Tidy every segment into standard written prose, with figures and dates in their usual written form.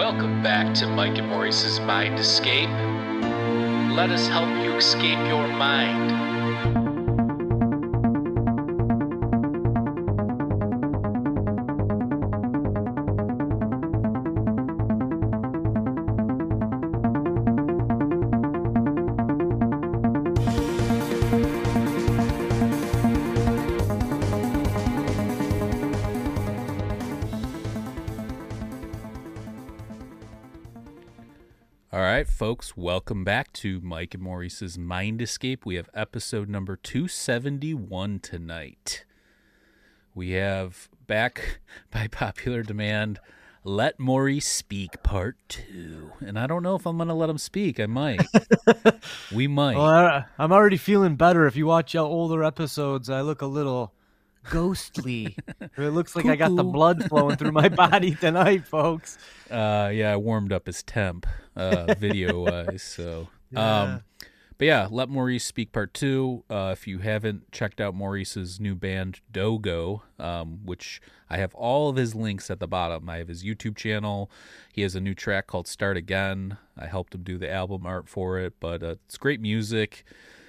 Welcome back to Mike and Maurice's Mind Escape. Let us help you escape your mind. All right, folks, welcome back to Mike and Maurice's Mind Escape. We have episode number 271 tonight. We have, back by popular demand, Let Maurice Speak Part 2. And I don't know if I'm going to let him speak. I might. We might. Well, I'm already feeling better. If you watch older episodes, I look a little ghostly. It looks like I got the blood flowing through my body tonight, folks. Yeah, I warmed up his temp video-wise. So, Yeah. but yeah, Let Maurice Speak Part 2. If you haven't checked out Maurice's new band, Dogo, which I have all of his links at the bottom. I have his YouTube channel. He has a new track called Start Again. I helped him do the album art for it, but it's great music.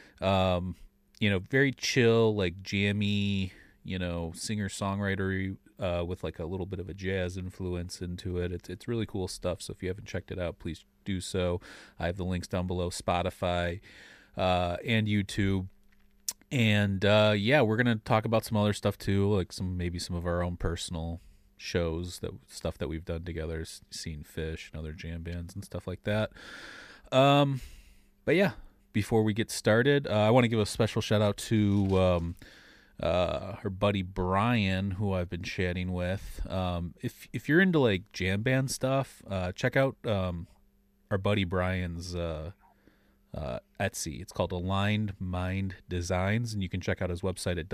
Very chill, like jammy, singer-songwriter with like a little bit of a jazz influence into it. It's really cool stuff. So if you haven't checked it out, please do so. I have the links down below, Spotify and YouTube. And we're gonna talk about some other stuff too, like some of our own personal shows, stuff that we've done together, seen Fish and other jam bands and stuff like that. But yeah, before we get started, I want to give a special shout out to her buddy Brian, who I've been chatting with. If you're into like jam band stuff, check out our buddy Brian's Etsy. It's called Aligned Mind Designs, and you can check out his website at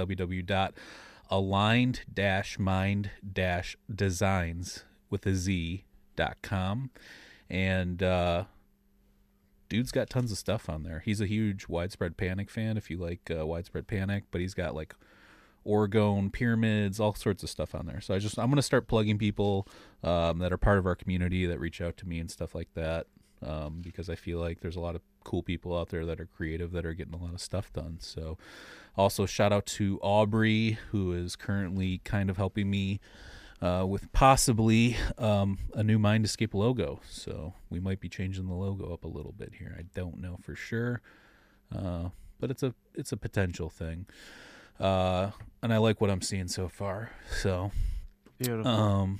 www.aligned-mind-designs with a Z.com. And dude's got tons of stuff on there. He's a huge Widespread Panic fan, if you like Widespread Panic, but he's got like orgone, pyramids, all sorts of stuff on there. So I'm going to start plugging people that are part of our community that reach out to me and stuff like that, because I feel like there's a lot of cool people out there that are creative that are getting a lot of stuff done. So also shout out to Aubrey, who is currently kind of helping me with possibly a new Mind Escape logo. So we might be changing the logo up a little bit here. I don't know for sure, but it's a potential thing. And I like what I'm seeing so far. So Beautiful.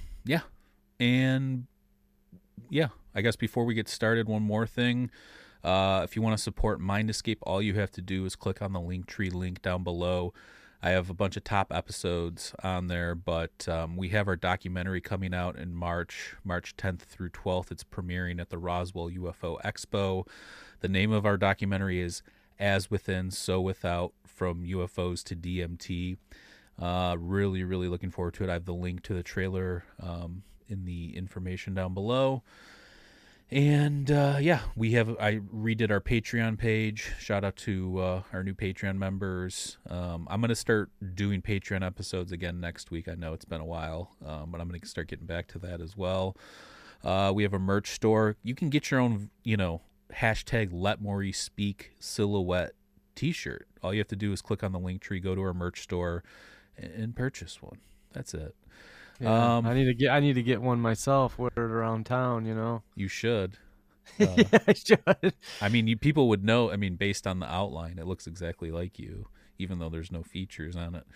I guess before we get started, one more thing. If you want to support Mind Escape, all you have to do is click on the Linktree link down below. I have a bunch of top episodes on there, but we have our documentary coming out in March 10th through 12th. It's premiering at the Roswell UFO Expo. The name of our documentary is As Within, So Without, From UFOs to DMT. Really, really looking forward to it. I have the link to the trailer in the information down below. And I redid our Patreon page. Shout out to our new Patreon members. I'm going to start doing Patreon episodes again next week. I know it's been a while, but I'm going to start getting back to that as well. We have a merch store. You can get your own, hashtag Let Maurice Speak silhouette t-shirt. All you have to do is click on the link tree, go to our merch store, and purchase one. That's it. Yeah, I need to get one myself. Wear it around town, You should. Yeah, I should. I mean, people would know. I mean, based on the outline, it looks exactly like you, even though there's no features on it.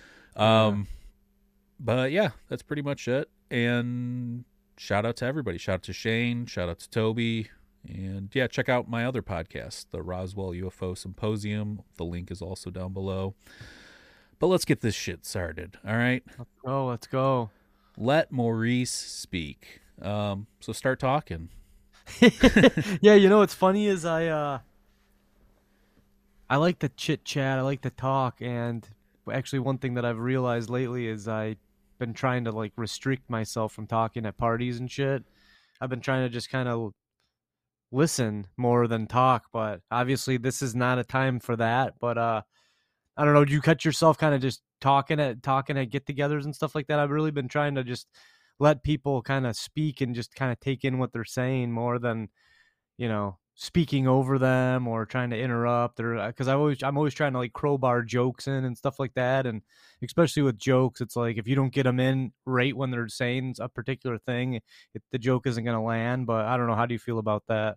But yeah, that's pretty much it. And shout out to everybody. Shout out to Shane. Shout out to Toby. And yeah, check out my other podcast, the Roswell UFO Symposium. The link is also down below. But let's get this shit started, all right? Let's go. Let Maurice speak. So start talking. Yeah, what's funny is I like to chit chat, I like to talk, and actually one thing that I've realized lately is I've been trying to like restrict myself from talking at parties and shit. I've been trying to just kind of listen more than talk, but obviously this is not a time for that. But I don't know, do you cut yourself kind of just talking at get-togethers and stuff like that? I've really been trying to just let people kind of speak and just kind of take in what they're saying more than, speaking over them or trying to interrupt, or because I'm always trying to like crowbar jokes in and stuff like that. And especially with jokes, it's like if you don't get them in right when they're saying a particular thing, the joke isn't going to land. But I don't know. How do you feel about that?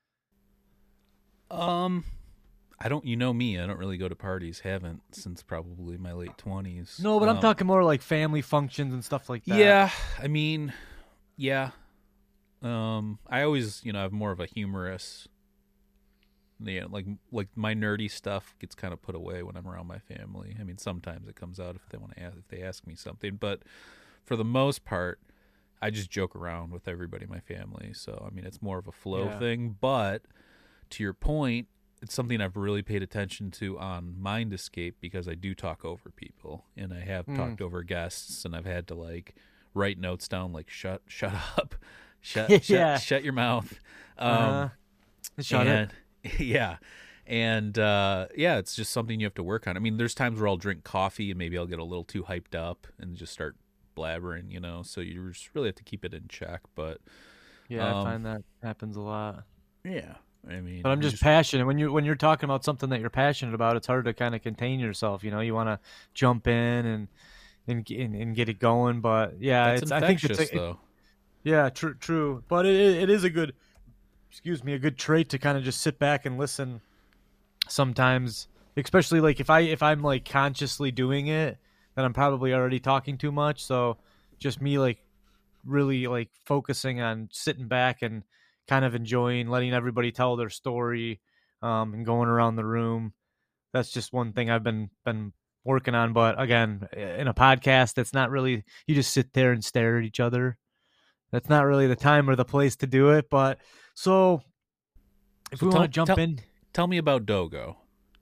Um, I don't. You know me. I don't really go to parties. Haven't since probably my late 20s. No, but I'm talking more like family functions and stuff like that. Yeah. I mean, yeah. I always, have more of a humorous. Yeah, like my nerdy stuff gets kind of put away when I'm around my family. I mean, sometimes it comes out if they ask me something, but for the most part, I just joke around with everybody in my family. So I mean, it's more of a flow Yeah. thing. But to your point, it's something I've really paid attention to on Mind Escape because I do talk over people, and I have Mm. talked over guests, and I've had to like write notes down like shut up, Yeah. shut your mouth. Uh-huh. Shut it. And yeah. And yeah, it's just something you have to work on. I mean, there's times where I'll drink coffee and maybe I'll get a little too hyped up and just start blabbering, so you just really have to keep it in check. But Yeah, I um find that happens a lot. yeah, I mean, But I'm you just just passionate. When you're talking about something that you're passionate about, it's hard to kind of contain yourself. You want to jump in and get it going. But yeah, that's it's I think infectious though. yeah, true. But it is a good, excuse me, a good trait to kind of just sit back and listen sometimes, especially like if I'm like consciously doing it, then I'm probably already talking too much. So just me like really like focusing on sitting back and kind of enjoying letting everybody tell their story, and going around the room. That's just one thing I've been working on. But again, in a podcast, it's not really, you just sit there and stare at each other. That's not really the time or the place to do it. But so if So we want to tell jump tell in, tell me about Dogo.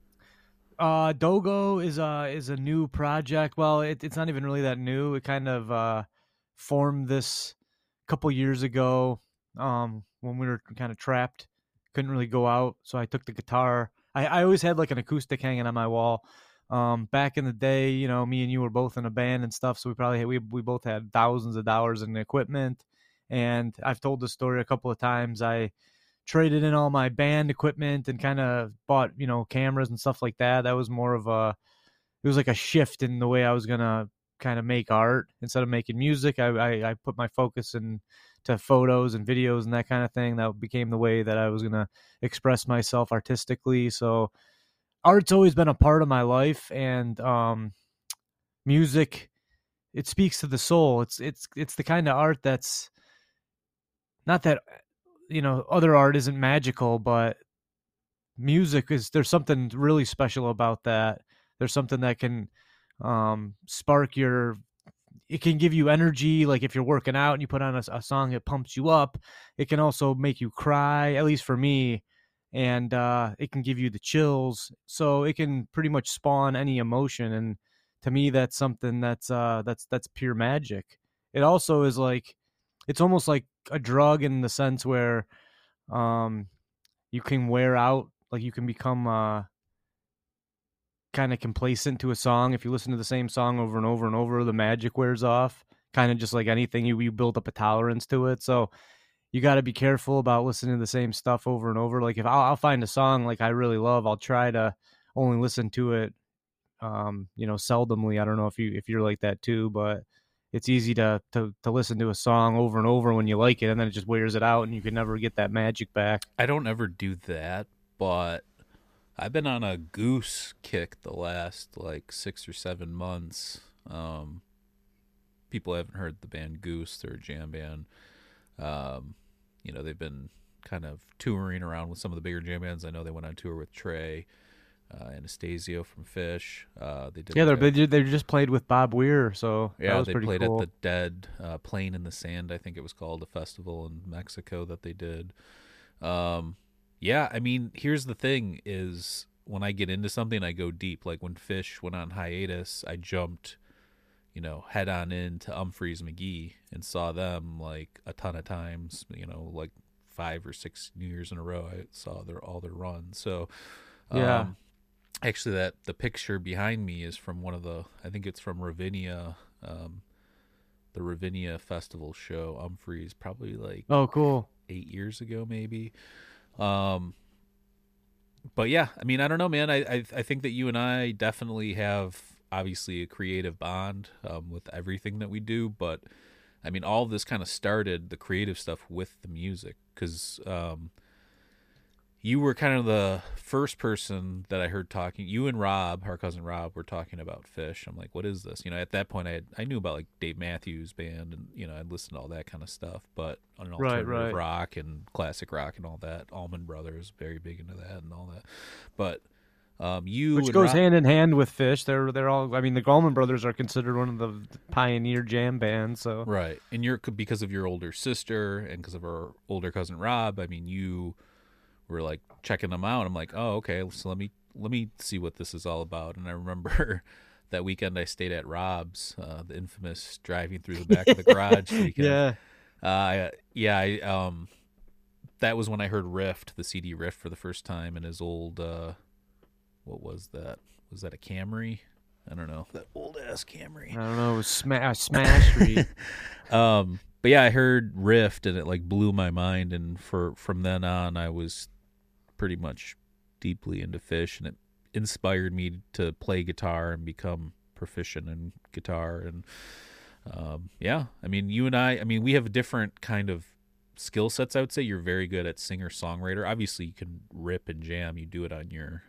Dogo is a new project. Well, it's not even really that new. It kind of formed this couple years ago, when we were kind of trapped, couldn't really go out. So I took the guitar. I always had like an acoustic hanging on my wall. Back in the day, me and you were both in a band and stuff, so we both had thousands of dollars in equipment. And I've told this story a couple of times. I traded in all my band equipment and kind of bought, cameras and stuff like that. That was more of it was like a shift in the way I was gonna kind of make art. Instead of making music, I put my focus in to photos and videos and that kind of thing. That became the way that I was gonna express myself artistically. So art's always been a part of my life, and music, it speaks to the soul. It's the kind of art that's not that, other art isn't magical, but music is, there's something really special about that. There's something that can spark your, it can give you energy. Like if you're working out and you put on a song that pumps you up, it can also make you cry, at least for me. And it can give you the chills, so it can pretty much spawn any emotion. And to me, that's something that's pure magic. It also is like, it's almost like a drug in the sense where um you can wear out, like you can become kind of complacent to a song. If you listen to the same song over and over and over, the magic wears off. Kind of just like anything, you build up a tolerance to it. So you got to be careful about listening to the same stuff over and over. Like if I'll find a song like I really love, I'll try to only listen to it, seldomly. I don't know if you're like that too, but it's easy to listen to a song over and over when you like it, and then it just wears it out, and you can never get that magic back. I don't ever do that, but I've been on a Goose kick the last like 6 or 7 months. People haven't heard the band Goose. They're a jam band. Um, they've been kind of touring around with some of the bigger jam bands. I know they went on tour with Trey, Anastasio from Fish. They did Yeah, like they just played with Bob Weir, so that was they pretty played cool. at the Dead Plane in the Sand, I think it was called, a festival in Mexico that they did. Yeah, I mean, here's the thing is when I get into something, I go deep. Like when Fish went on hiatus, I jumped, head on into Humphreys McGee and saw them like a ton of times, like 5 or 6 years in a row. I saw all their runs. So, Yeah. actually, the picture behind me is from I think it's from Ravinia, the Ravinia Festival show, Umphreys, probably like Oh, cool. 8 years ago, maybe. Um, but yeah, I mean, I don't know, man. I think that you and I definitely have obviously a creative bond with everything that we do, but I mean, all of this kind of started the creative stuff with the music because you were kind of the first person that I heard talking. You and Rob, our cousin Rob, were talking about Fish. I'm like, what is this? At that point, I knew about like Dave Matthews Band, and I'd listened to all that kind of stuff. But on an Right, alternative right. rock and classic rock and all that, Allman Brothers very big into that and all that. But you Which and goes Rob, hand in hand with Fish. They're all. I mean, the Gallman Brothers are considered one of the pioneer jam bands. So right? And you're because of your older sister and because of our older cousin Rob. I mean, you were like checking them out. I'm like, oh, okay. So let me see what this is all about. And I remember that weekend I stayed at Rob's, the infamous driving through the back of the garage weekend. yeah, That was when I heard Rift, the CD Rift, for the first time, and his old, what was that? Was that a Camry? I don't know. That old ass Camry. I don't know. It was Smash Street. But yeah, I heard Rift and it like blew my mind, and from then on I was pretty much deeply into Fish, and it inspired me to play guitar and become proficient in guitar. And yeah, I mean, you and I mean, we have a different kind of skill sets. I would say you're very good at singer songwriter. Obviously, you can rip and jam. You do it on your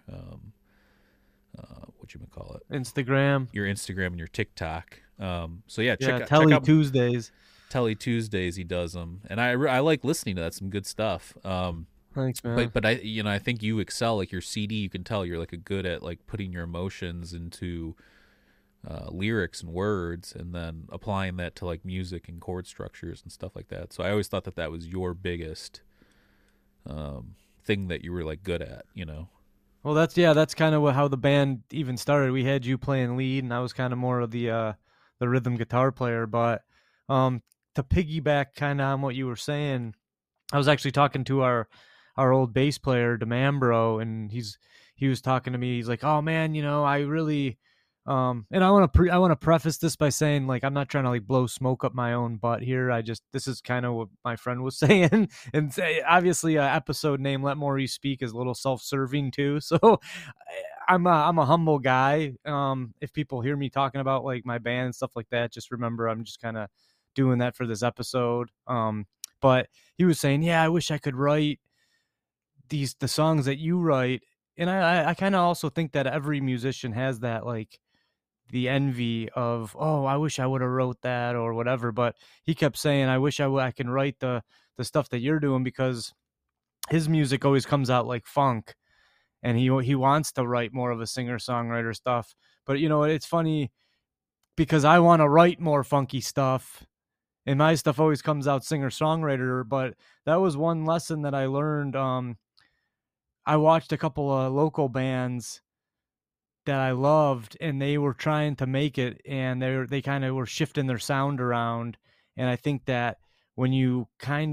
what you call it, Instagram. your Instagram and your TikTok. So yeah, Yeah, check Telly out Tuesdays. Telly Tuesdays. He does them, and I like listening to that. Some good stuff. Thanks, man. But I think you excel. Like your CD, you can tell you're like a good at like putting your emotions into lyrics and words, and then applying that to like music and chord structures and stuff like that. So I always thought that was your biggest thing that you were like good at. Well, that's kind of how the band even started. We had you playing lead, and I was kind of more of the rhythm guitar player. But to piggyback kind of on what you were saying, I was actually talking to our old bass player DeMambro, and he was talking to me. He's like, "Oh man, I really." And I want to preface this by saying, like, I'm not trying to like blow smoke up my own butt here. This is kind of what my friend was saying, and obviously, episode name "Let Maurice Speak" is a little self-serving too. So, I'm a humble guy. If people hear me talking about like my band and stuff like that, just remember I'm just kind of doing that for this episode. But he was saying, yeah, I wish I could write the songs that you write, and I kind of also think that every musician has that, like, the envy of, oh, I wish I would have wrote that or whatever. But he kept saying, I wish I can write the stuff that you're doing, because his music always comes out like funk, and he wants to write more of a singer-songwriter stuff. But it's funny because I want to write more funky stuff, and my stuff always comes out singer-songwriter. But that was one lesson that I learned. I watched a couple of local bands that I loved, and they were trying to make it, and they kind of were shifting their sound around. And I think that when you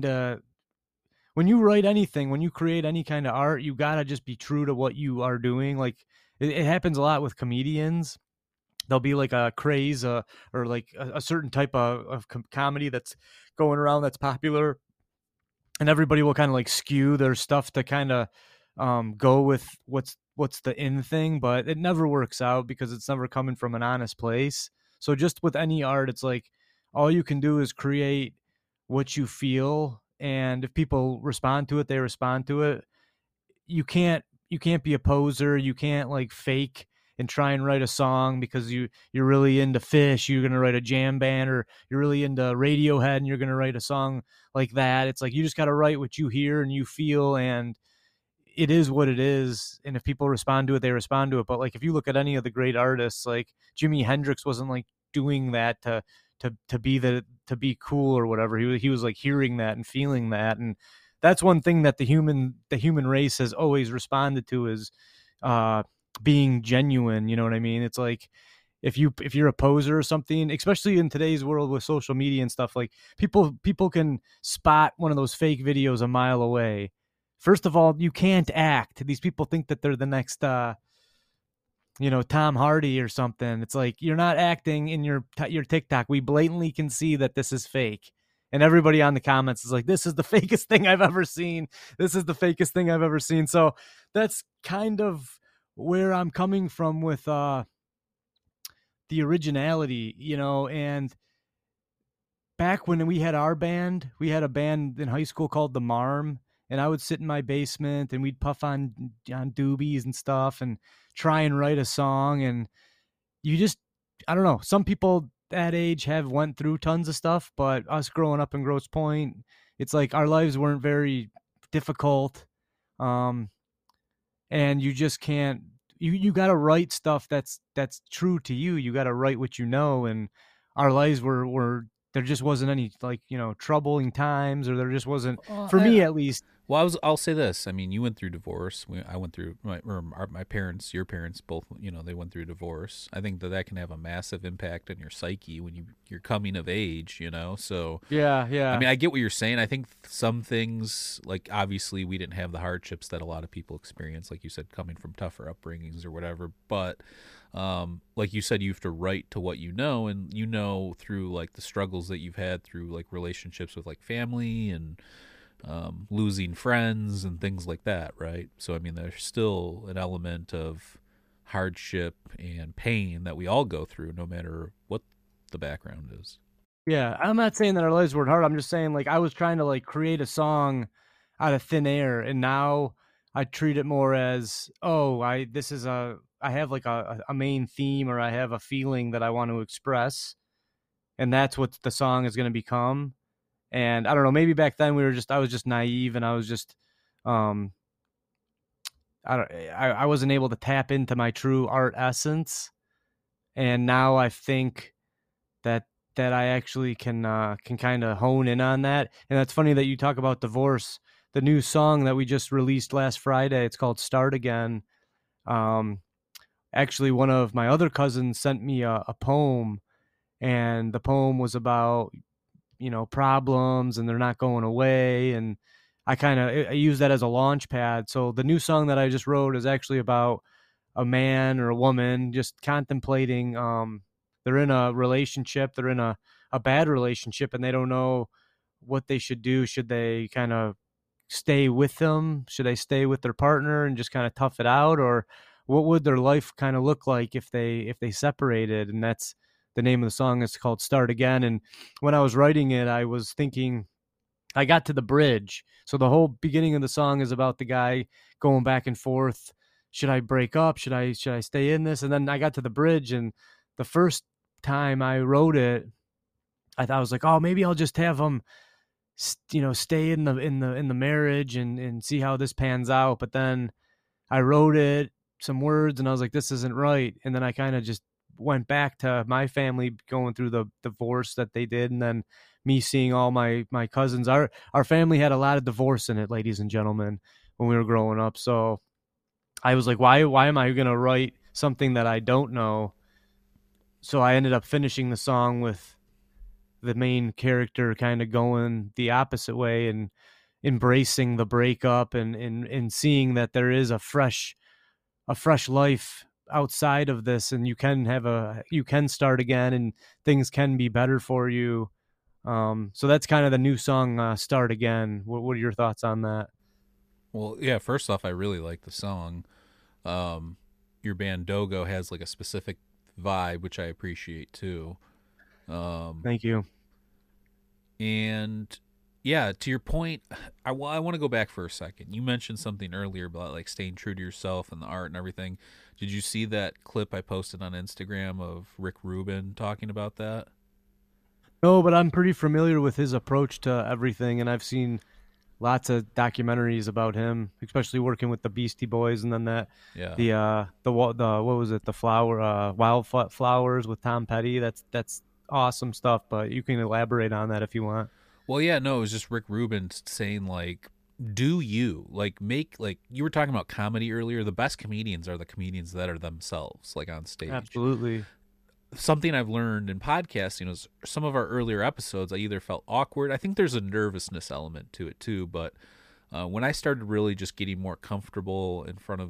write anything, when you create any kind of art, you gotta just be true to what you are doing. Like it happens a lot with comedians. There'll be like a craze or like a certain type of comedy that's going around that's popular, and everybody will kind of like skew their stuff to kind of go with what's the in thing, but it never works out because it's never coming from an honest place. So just with any art, it's like all you can do is create what you feel, and if people respond to it, they respond to it. You can't be a poser. You can't like fake and try and write a song because you're really into Fish, you're going to write a jam band, or you're really into Radiohead and you're going to write a song like that. It's like you just got to write what you hear and you feel, and it is what it is. And if people respond to it, they respond to it. But like if you look at any of the great artists, like Jimi Hendrix wasn't like doing that to be cool or whatever. He was like hearing that and feeling that. And that's one thing that the human race has always responded to is being genuine. You know what I mean? It's like if you're a poser or something, especially in today's world with social media and stuff, like people can spot one of those fake videos a mile away. First of all, you can't act. These people think that they're the next Tom Hardy or something. It's like, you're not acting in your TikTok. We blatantly can see that this is fake. And everybody on the comments is like, this is the fakest thing I've ever seen. This is the fakest thing I've ever seen. So that's kind of where I'm coming from with the originality, and back when we had our band, we had a band in high school called the Marm, and I would sit in my basement and we'd puff on doobies and stuff and try and write a song. And you just, I don't know, some people that age have went through tons of stuff, but us growing up in Grosse Pointe, it's like our lives weren't very difficult. And you just can't, you got to write stuff that's true to you. You got to write what you know. And our lives were there just wasn't any, like, troubling times, or there just wasn't, for me at least. Well, I'll say this. I mean, you went through divorce. I went through my parents, your parents, both. They went through divorce. I think that can have a massive impact on your psyche when you're coming of age. So yeah. I mean, I get what you're saying. I think some things, like, obviously we didn't have the hardships that a lot of people experience, like you said, coming from tougher upbringings or whatever. But like you said, you have to write to what you know, and through like the struggles that you've had through like relationships with like family and losing friends and things like that, right? So I mean, there's still an element of hardship and pain that we all go through, no matter what the background is. Yeah, I'm not saying that our lives weren't hard. I'm just saying, like, I was trying to like create a song out of thin air, and now I treat it more as, I have like a main theme, or I have a feeling that I want to express, and that's what the song is going to become. And I don't know, maybe back then I was just naive, and I was just, I wasn't able to tap into my true art essence. And now I think that I actually can kind of hone in on that. And that's funny that you talk about divorce. The new song that we just released last Friday, it's called Start Again. Actually, one of my other cousins sent me a poem, and the poem was about, problems, and they're not going away. And I use that as a launch pad. So the new song that I just wrote is actually about a man or a woman just contemplating, they're in a relationship, they're in a bad relationship, and they don't know what they should do. Should they kind of stay with them? Should they stay with their partner and just kind of tough it out? Or what would their life kind of look like if they separated? And that's the name of the song. Is called Start Again. And when I was writing it, I was thinking, I got to the bridge. So the whole beginning of the song is about the guy going back and forth. Should I break up? Should I stay in this? And then I got to the bridge, and the first time I wrote it, I thought, I was like, oh, maybe I'll just have them, stay in the marriage and see how this pans out. But then I wrote some words, and I was like, this isn't right. And then I kind of just went back to my family going through the divorce that they did, and then me seeing all my cousins. Our family had a lot of divorce in it, ladies and gentlemen, when we were growing up. So I was like, why am I going to write something that I don't know? So I ended up finishing the song with the main character kind of going the opposite way and embracing the breakup, and seeing that there is a fresh life outside of this, and you can start again, and things can be better for you. So that's kind of the new song, Start Again. What are your thoughts on that? Well, yeah, first off, I really like the song. Your band Dogo has like a specific vibe, which I appreciate too. Thank you. And yeah, to your point, I want to go back for a second. You mentioned something earlier about like staying true to yourself and the art and everything. Did you see that clip I posted on Instagram of Rick Rubin talking about that? No, but I'm pretty familiar with his approach to everything, and I've seen lots of documentaries about him, especially working with the Beastie Boys, and then the what was it, the Wildflowers with Tom Petty. That's awesome stuff. But you can elaborate on that if you want. Well, yeah, no, it was just Rick Rubin saying, like, do you, like, make, like, you were talking about comedy earlier. The best comedians are the comedians that are themselves, like, on stage. Absolutely. Something I've learned in podcasting is some of our earlier episodes, I either felt awkward. I think there's a nervousness element to it, too. But when I started really just getting more comfortable in front of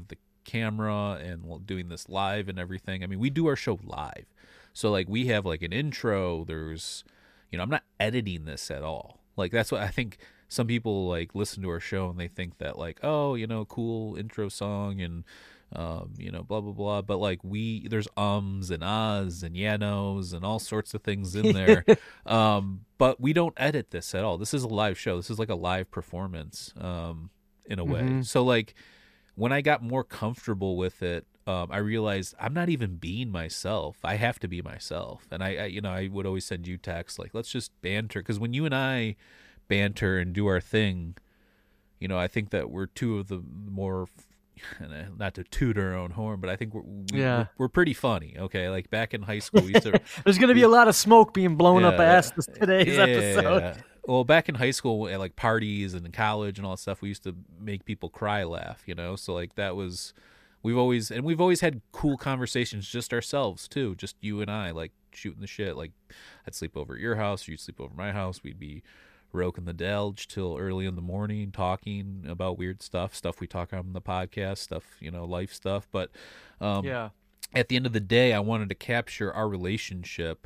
camera and doing this live and everything. I mean, we do our show live. So like we have like an intro, there's I'm not editing this at all. Like that's what I think some people like listen to our show and they think that like, oh, cool intro song and blah blah blah. But like there's and ahs and yanos and all sorts of things in there. But we don't edit this at all. This is a live show. This is like a live performance, in a way. Mm-hmm. So like when I got more comfortable with it, I realized I'm not even being myself. I have to be myself. And I would always send you texts like, let's just banter. Because when you and I banter and do our thing, I think that we're two of the more, not to toot our own horn, but I think we're pretty funny. Okay, like back in high school, we used to. There's gonna be a lot of smoke being blown up past today's episode. Yeah. Well, back in high school, at like parties and in college and all that stuff, we used to make people cry, laugh. So like that was. We've always had cool conversations just ourselves too, just you and I, like shooting the shit. Like I'd sleep over at your house, you'd sleep over at my house. We'd be roking the delge till early in the morning, talking about weird stuff we talk on the podcast, stuff, life stuff. But at the end of the day, I wanted to capture our relationship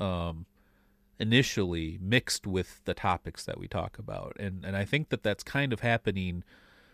initially mixed with the topics that we talk about, and I think that that's kind of happening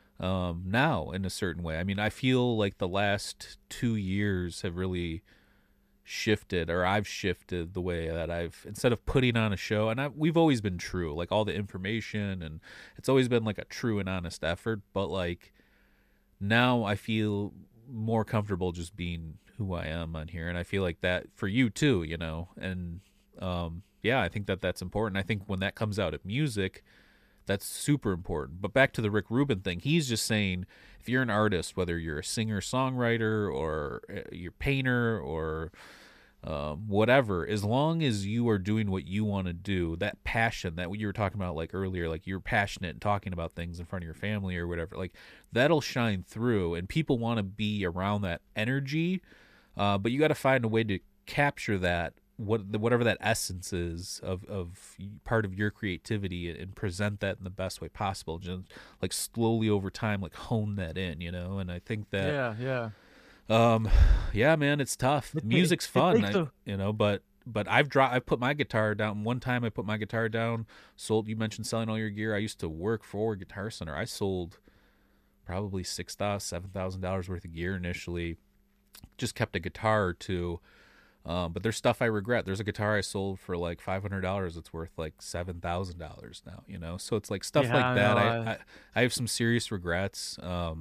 now in a certain way. I mean, I feel like the last 2 years have really shifted, or I've shifted the way that instead of putting on a show, and we've always been true, like all the information, and it's always been like a true and honest effort, but like now I feel more comfortable just being who I am on here, and I feel like that for you too, and I think that that's important. I think when that comes out at music, that's super important. But back to the Rick Rubin thing, he's just saying if you're an artist, whether you're a singer-songwriter or you're a painter or whatever, as long as you are doing what you want to do, that passion that you were talking about like earlier, like you're passionate and talking about things in front of your family or whatever, like that'll shine through and people want to be around that energy. But you got to find a way to capture that, whatever that essence is of part of your creativity, and present that in the best way possible. Just like slowly over time, like hone that in, and I think that man, it's tough. Music's fun, but I've put my guitar down. One time I put my guitar down, sold. You mentioned selling all your gear. I used to work for Guitar Center. I sold probably $6,000-$7,000 worth of gear initially. Just kept a guitar or two. But there's stuff I regret. There's a guitar I sold for like $500. It's worth like $7,000 now, So it's like stuff like that. I have some serious regrets.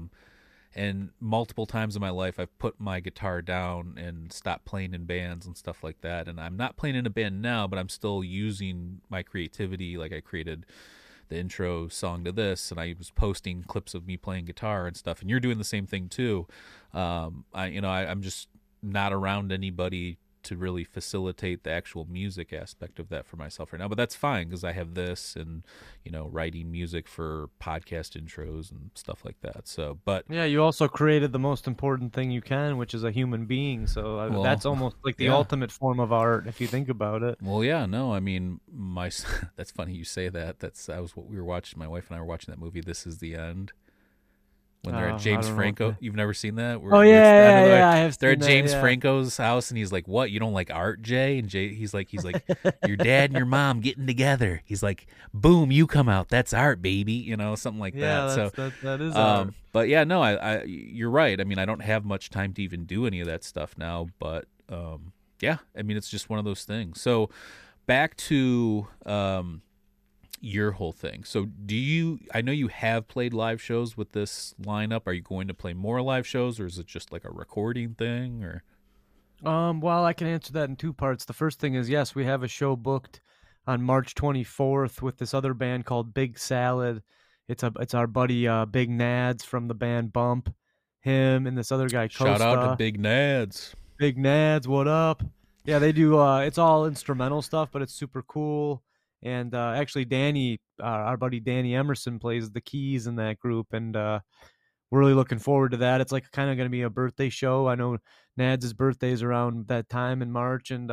And multiple times in my life, I've put my guitar down and stopped playing in bands and stuff like that. And I'm not playing in a band now, but I'm still using my creativity. Like I created the intro song to this, and I was posting clips of me playing guitar and stuff. And you're doing the same thing too. I'm just not around anybody to really facilitate the actual music aspect of that for myself right now, but that's fine because I have this and writing music for podcast intros and stuff like that. So, but yeah, you also created the most important thing you can, which is a human being. So that's almost like the ultimate form of art if you think about it. Well, yeah, no, I mean, that's funny you say that. That was what we were watching. My wife and I were watching that movie, This Is the End. When they're at James Franco, you've never seen that? I have. They're at James Franco's house, and he's like, "What? You don't like art, Jay?" And Jay, he's like, "Your dad and your mom getting together." He's like, "Boom, you come out. That's art, baby." Something like that. So that is art. But yeah, no, I you're right. I mean, I don't have much time to even do any of that stuff now. But yeah, I mean, it's just one of those things. So back to your whole thing. So I know you have played live shows with this lineup. Are you going to play more live shows, or is it just like a recording thing, or? Well, I can answer that in two parts. The first thing is, yes, we have a show booked on March 24th with this other band called Big Salad. It's our buddy Big Nads from the band Bump. Him and this other guy, Costa. Shout out to Big Nads. Big Nads, what up? Yeah, they do. It's all instrumental stuff, but it's super cool. And actually, Danny, our buddy Danny Emerson, plays the keys in that group, and we're really looking forward to that. It's like kind of going to be a birthday show. I know Nads' birthday is around that time in March, and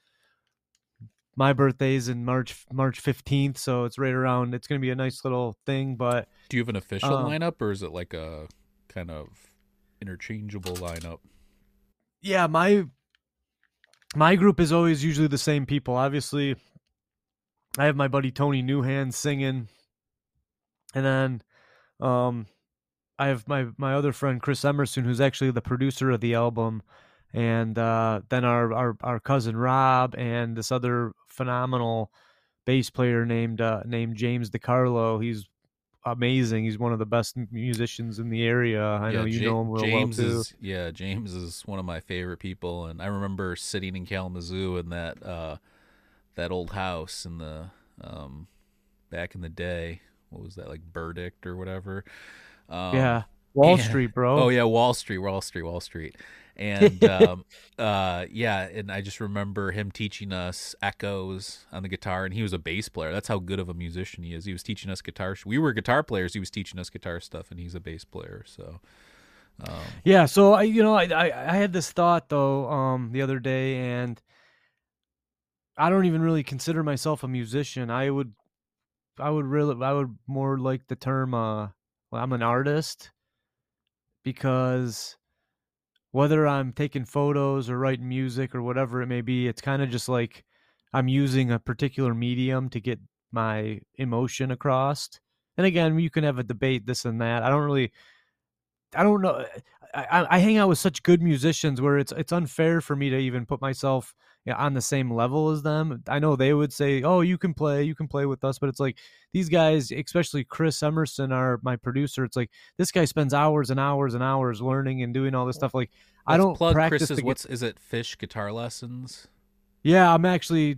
my birthday's in March 15th, so it's right around. It's going to be a nice little thing. But do you have an official lineup, or is it like a kind of interchangeable lineup. Yeah, my group is always usually the same people. Obviously, I have my buddy Tony Newhand singing, and then um, I have my other friend Chris Emerson, who's actually the producer of the album, and then our cousin Rob and this other phenomenal bass player named James DiCarlo. He's amazing. He's one of the best musicians in the area. I know you know him real well too. James is one of my favorite people, and I remember sitting in Kalamazoo in that old house in the back in the day. What was that, like Burdick or whatever? Yeah, Wall And, Street, bro. oh yeah, Wall Street. And yeah, and I just remember him teaching us echoes on the guitar, and he was a bass player. That's how good of a musician he is. He was teaching us guitar. We were guitar players. He was teaching us guitar stuff, and he's a bass player. So Yeah, so I had this thought though the other day, and I don't even really consider myself a musician. I would more like the term well, I'm an artist, because whether I'm taking photos or writing music or whatever it may be, it's kind of just like I'm using a particular medium to get my emotion across. And again, you can have a debate this and that. I don't know. I hang out with such good musicians where it's unfair for me to even put myself on the same level as them. I know they would say, "Oh, you can play with us," but it's like these guys, especially Chris Emerson, are my producer. It's like this guy spends hours and hours and hours learning and doing all this stuff. Like I let's don't plug practice. Chris's. What's is it? Fish Guitar Lessons. Yeah, I'm actually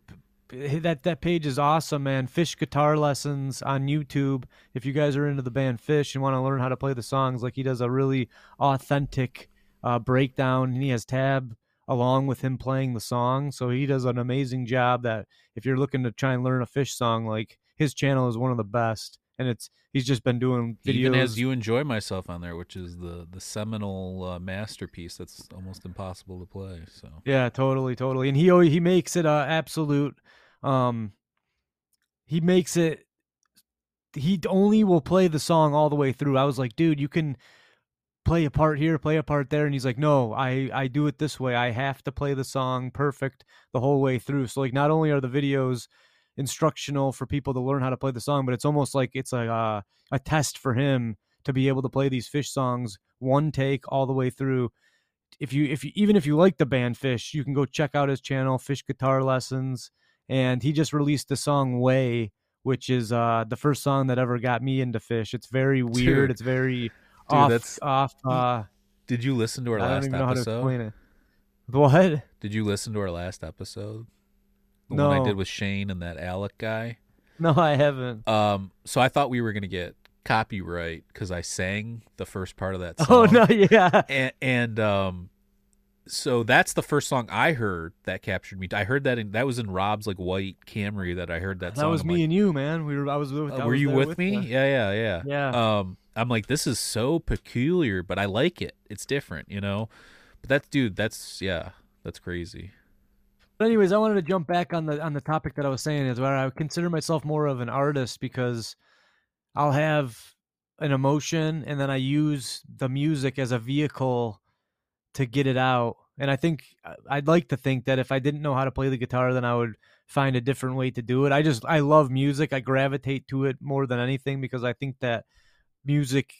that page is awesome, man. Fish Guitar Lessons on YouTube. If you guys are into the band Fish and want to learn how to play the songs, like he does a really authentic breakdown, and he has Tab along with him playing the song. So he does an amazing job. That if you're looking to try and learn a Fish song, like his channel is one of the best, and he's just been doing videos. Even as You Enjoy Myself on there, which is the seminal masterpiece that's almost impossible to play. So Yeah, totally. And he makes it absolute. Um, he makes it. He only will play the song all the way through. I was like, dude, you can play a part here, play a part there, and he's like, no, I do it this way. I have to play the song perfect the whole way through. So like, not only are the videos instructional for people to learn how to play the song, but it's almost like it's a test for him to be able to play these Fish songs one take all the way through. If you even if you like the band Fish, you can go check out his channel, Fish Guitar Lessons, and he just released the song Way, which is the first song that ever got me into Fish. It's very weird. Dude, it's very that's off. Did you listen to our I don't last even know how to episode? explain it. What? Did you listen to our last episode? The No. one I did with Shane and that Alec guy. No, I haven't. So I thought we were gonna get copyright because I sang the first part of that song. Oh no, yeah. And so that's the first song I heard that captured me. I heard that was in Rob's like white Camry that I heard that song. That was I'm me like, and you, man. I was with. were you with me? You. Yeah. Yeah. I'm like, this is so peculiar, but I like it. It's different, you know. But that's crazy. But anyways, I wanted to jump back on the topic that I was saying, is where I would consider myself more of an artist, because I'll have an emotion and then I use the music as a vehicle to get it out. And I think I'd like to think that if I didn't know how to play the guitar, then I would find a different way to do it. I love music. I gravitate to it more than anything, because I think that music,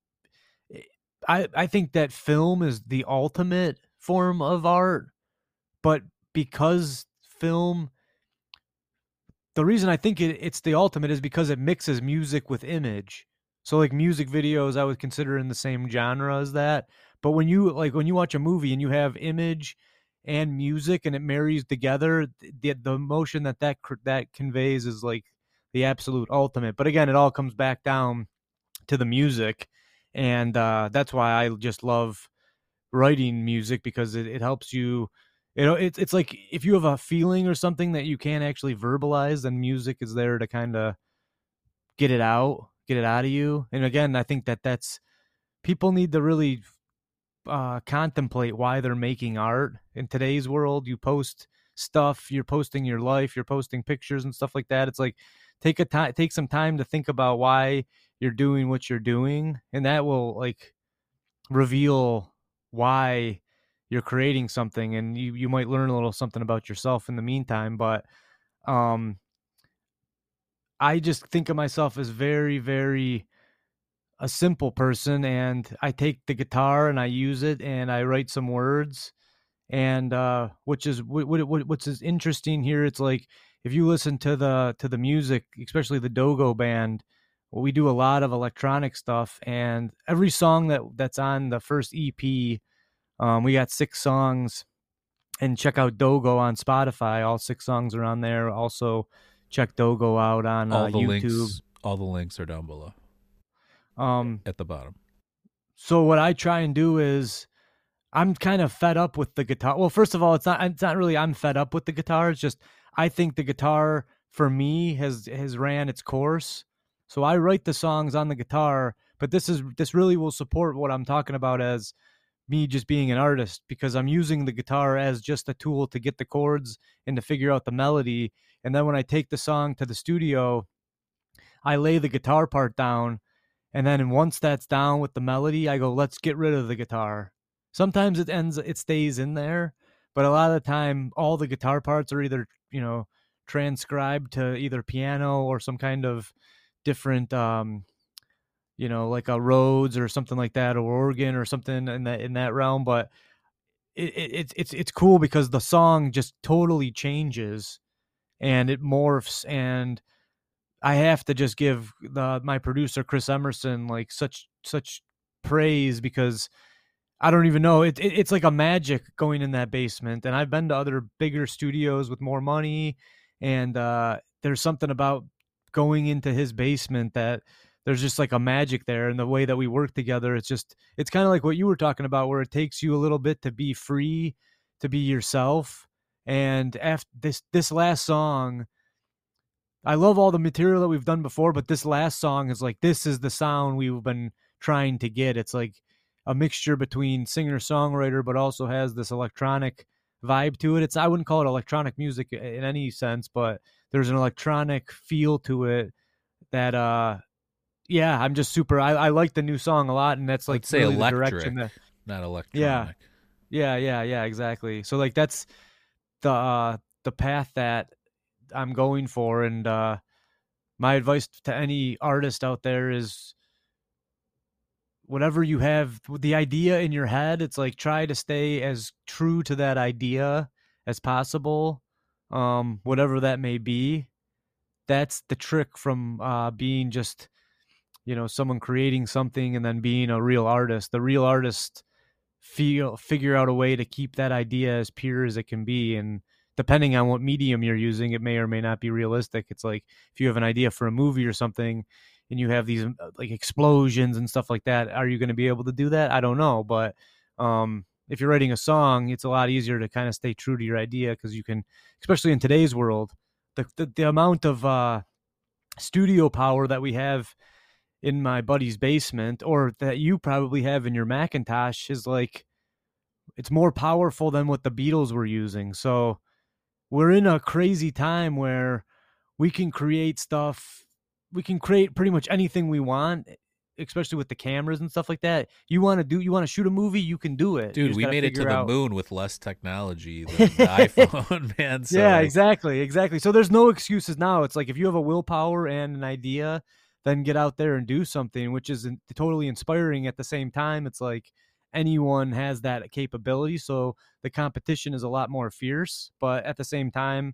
I think that film is the ultimate form of art, but because film, the reason I think it's the ultimate is because it mixes music with image. So like music videos, I would consider in the same genre as that. But when you watch a movie and you have image and music and it marries together, the emotion that conveys is like the absolute ultimate. But again, it all comes back down to the music, and that's why I just love writing music, because it helps you. It's like if you have a feeling or something that you can't actually verbalize, then music is there to kind of get it out of you. And again, I think that's people need to really contemplate why they're making art in today's world. You post stuff, you're posting your life, you're posting pictures and stuff like that. It's like take some time to think about why you're doing what you're doing, and that will, like, reveal why you're creating something, and you might learn a little something about yourself in the meantime. But um I just think of myself as very, very a simple person, and I take the guitar and I use it and I write some words, and which is what's is interesting here. It's like if you listen to the music, especially the Dogo band, well, we do a lot of electronic stuff, and every song that's on the first EP, we got 6 songs, and check out Dogo on Spotify. All 6 songs are on there. Also, check Dogo out on YouTube. All the links are down below Um, at the bottom. so what I try and do is I'm kind of fed up with the guitar. Well, first of all, it's not really I'm fed up with the guitar. It's just I think the guitar for me has ran its course. So I write the songs on the guitar, but this really will support what I'm talking about as me just being an artist, because I'm using the guitar as just a tool to get the chords and to figure out the melody. And then when I take the song to the studio, I lay the guitar part down, and then once that's down with the melody, I go, let's get rid of the guitar. Sometimes it stays in there, but a lot of the time, all the guitar parts are either, transcribed to either piano or some kind of different, like a Rhodes or something like that, or organ or something in that realm. But it's cool because the song just totally changes and it morphs, and I have to just give my producer Chris Emerson like such praise, because I don't even know, it's like a magic going in that basement. And I've been to other bigger studios with more money, and there's something about going into his basement that there's just like a magic there, and the way that we work together, it's kind of like what you were talking about, where it takes you a little bit to be free, to be yourself. And after this last song, I love all the material that we've done before, but this last song is like, this is the sound we've been trying to get. It's like a mixture between singer-songwriter, but also has this electronic vibe to it. I wouldn't call it electronic music in any sense, but there's an electronic feel to it that, I'm just I like the new song a lot, and that's like Let's say really electric, the direction that, not electronic. yeah, exactly. So like that's the path that I'm going for. And my advice to any artist out there is, whatever you have, the idea in your head, it's like try to stay as true to that idea as possible, whatever that may be. That's the trick from being just, someone creating something and then being a real artist. The real artist figure out a way to keep that idea as pure as it can be. And depending on what medium you're using, it may or may not be realistic. It's like if you have an idea for a movie or something and you have these like explosions and stuff like that, are you going to be able to do that? I don't know. But if you're writing a song, it's a lot easier to kind of stay true to your idea, because you can, especially in today's world, the amount of studio power that we have in my buddy's basement, or that you probably have in your Macintosh, is like, it's more powerful than what the Beatles were using. So we're in a crazy time where we can create stuff. We can create pretty much anything we want, especially with the cameras and stuff like that. You want to shoot a movie, you can do it. Dude, we made it to the moon with less technology than the iPhone, man. So yeah, exactly. So there's no excuses now. It's like if you have a willpower and an idea, then get out there and do something, which is totally inspiring. At the same time, it's like anyone has that capability, so the competition is a lot more fierce. But at the same time,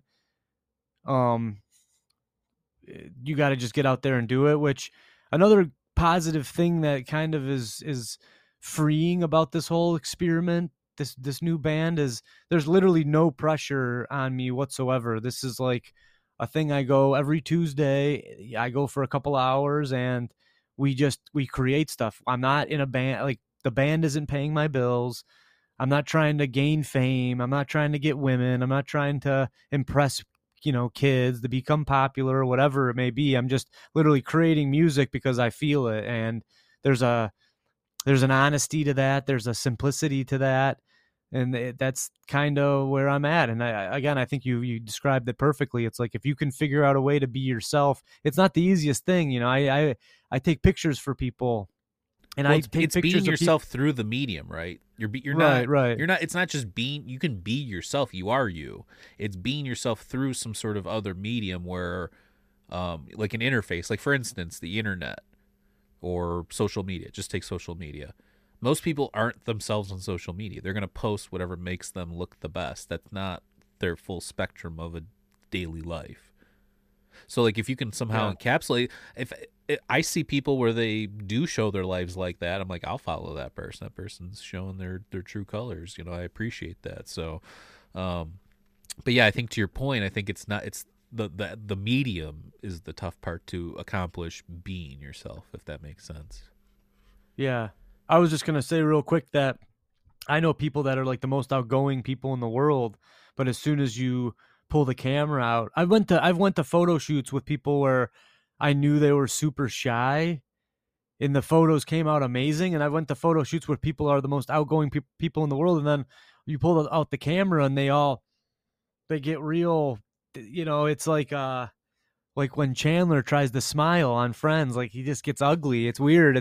you got to just get out there and do it. Which another positive thing that kind of is freeing about this whole experiment, this new band, is there's literally no pressure on me whatsoever. This is like a thing. I go every Tuesday. I go for a couple hours, and we create stuff. I'm not in a band. Like, the band isn't paying my bills. I'm not trying to gain fame. I'm not trying to get women. I'm not trying to impress, kids, to become popular, or whatever it may be. I'm just literally creating music because I feel it. And there's an honesty to that. There's a simplicity to that. And that's kind of where I'm at. And I think you described it perfectly. It's like, if you can figure out a way to be yourself, it's not the easiest thing. I take pictures for people And Well, I take it's being pictures of people. yourself through the medium, right? Right, right. you're not. It's not just being. You can be yourself. You are you. It's being yourself through some sort of other medium where, like an interface. Like for instance, the internet or social media. Just take social media. Most people aren't themselves on social media. They're gonna post whatever makes them look the best. That's not their full spectrum of a daily life. So like if you can somehow Yeah. encapsulate, if I see people where they do show their lives like that, I'm like, I'll follow that person. That person's showing their true colors. I appreciate that. So, um, but yeah, I think to your point, I think it's not. It's the medium is the tough part to accomplish being yourself, if that makes sense. Yeah. I was just going to say real quick that I know people that are like the most outgoing people in the world, but as soon as you pull the camera out, I've went to photo shoots with people where I knew they were super shy and the photos came out amazing, and I went to photo shoots where people are the most outgoing people in the world, and then you pull out the camera and they get real, it's like when Chandler tries to smile on Friends, like he just gets ugly. It's weird.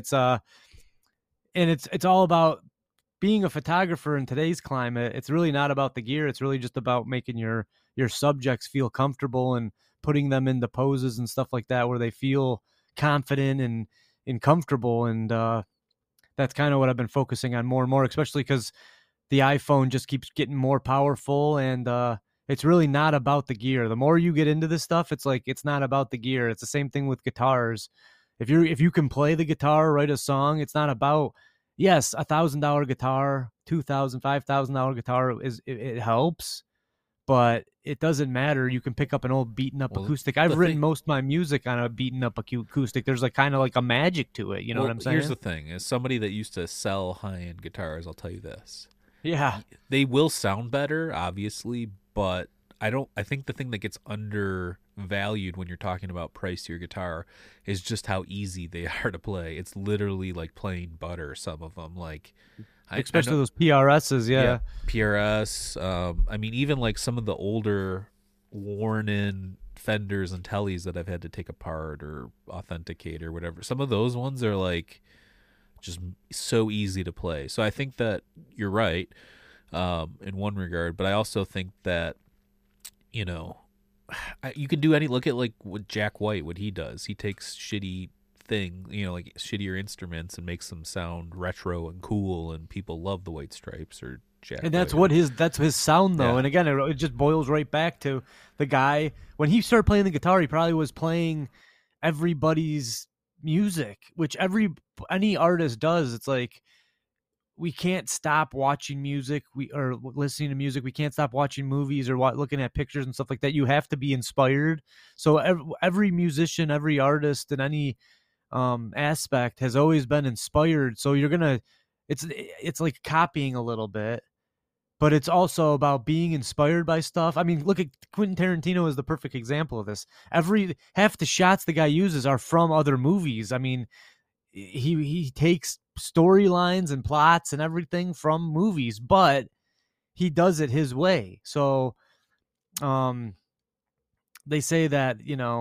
And it's all about being a photographer in today's climate. It's really not about the gear. It's really just about making your subjects feel comfortable and putting them into poses and stuff like that where they feel confident and comfortable. And that's kind of what I've been focusing on more and more, especially because the iPhone just keeps getting more powerful, and it's really not about the gear. The more you get into this stuff, it's like it's not about the gear. It's the same thing with guitars. If you can play the guitar, write a song, it's not about, yes, $1,000 guitar, $2,000, $5,000 guitar it helps, but it doesn't matter. You can pick up an old beaten up Well, acoustic. the I've written thing, most of my music on a beaten up acoustic. There's like kind of like a magic to it. You know what I'm saying? here's the thing: as somebody that used to sell high end guitars, I'll tell you this: Yeah. they will sound better, obviously, but I don't. I think the thing that gets undervalued when you're talking about price to your guitar is just how easy they are to play. It's literally like playing butter. Some of them, like I Especially know, those PRSs, yeah. PRS. I mean, even like some of the older worn in Fenders and Tellys that I've had to take apart or authenticate or whatever. Some of those ones are like just so easy to play. So I think that you're right, in one regard, but I also think that you know you can do any. Look at like what Jack White, what he does. He takes shitty thing, like shittier instruments and makes them sound retro and cool, and people love the White Stripes or Jack And White. that's his sound though. Yeah. And again, it just boils right back to the guy when he started playing the guitar. He probably was playing everybody's music, which any artist does. It's like we can't stop watching music, or listening to music. We can't stop watching movies or looking at pictures and stuff like that. You have to be inspired. So every musician, every artist, and any aspect has always been inspired. So it's like copying a little bit, but it's also about being inspired by stuff. I mean, look at Quentin Tarantino is the perfect example of this. Half the shots the guy uses are from other movies. I mean, he takes storylines and plots and everything from movies, but he does it his way. So, they say that,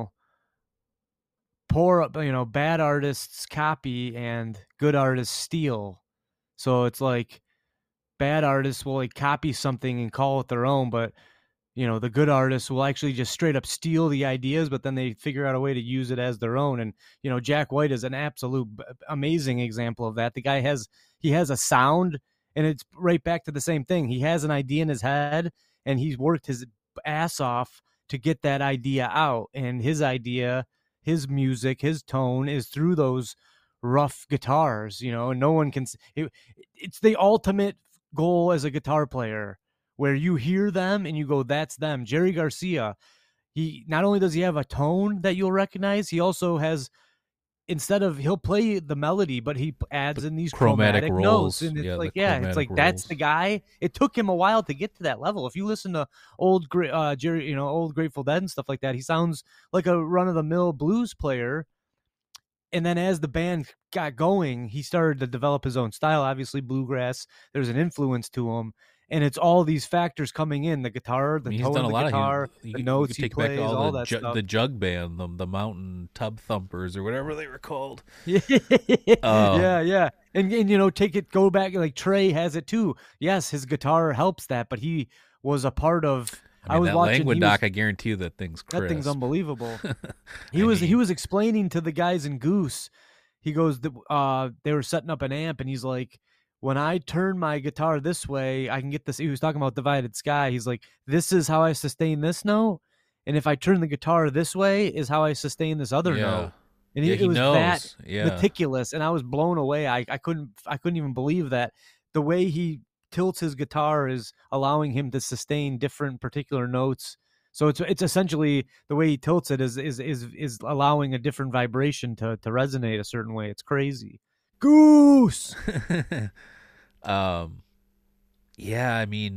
bad artists copy and good artists steal. So it's like bad artists will like copy something and call it their own, but the good artists will actually just straight up steal the ideas, but then they figure out a way to use it as their own. And Jack White is an absolute amazing example of that. The guy has a sound, and it's right back to the same thing. He has an idea in his head, and he's worked his ass off to get that idea out. And his idea, his music, his tone is through those rough guitars, and no one can. It's the ultimate goal as a guitar player, where you hear them and you go, that's them. Jerry Garcia, he not only does he have a tone that you'll recognize, he also has, he'll play the melody, but he adds in these chromatic notes. And it's like, it's like, that's the guy. It took him a while to get to that level. If you listen to old Jerry, old Grateful Dead and stuff like that, he sounds like a run of the mill blues player. And then as the band got going, he started to develop his own style. Obviously, bluegrass, there's an influence to him. and it's all these factors coming in: the guitar, I the mean, he's tone done of a the lot of. guitar, You the could notes he take back plays, all all that stuff. the jug band, the mountain tub thumpers or whatever they were called. Yeah, yeah. And you know, go back, like Trey has it too. Yes, his guitar helps that, but he was a part of. I I mean, was that watching. Langwood doc, I guarantee you That thing's crisp. unbelievable. I He mean, was explaining to the guys in Goose. He goes, they were setting up an amp, and he's like, when I turn my guitar this way, I can get this. He was talking about Divided Sky. He's like, this is how I sustain this note, and if I turn the guitar this way, is how I sustain this other yeah, note. And yeah, it he was that knows. Yeah, meticulous, and I was blown away. I couldn't even believe that the way he tilts his guitar is allowing him to sustain different particular notes. So it's essentially the way he tilts it is allowing a different vibration to resonate a certain way. It's crazy. Goose. um, yeah. I mean,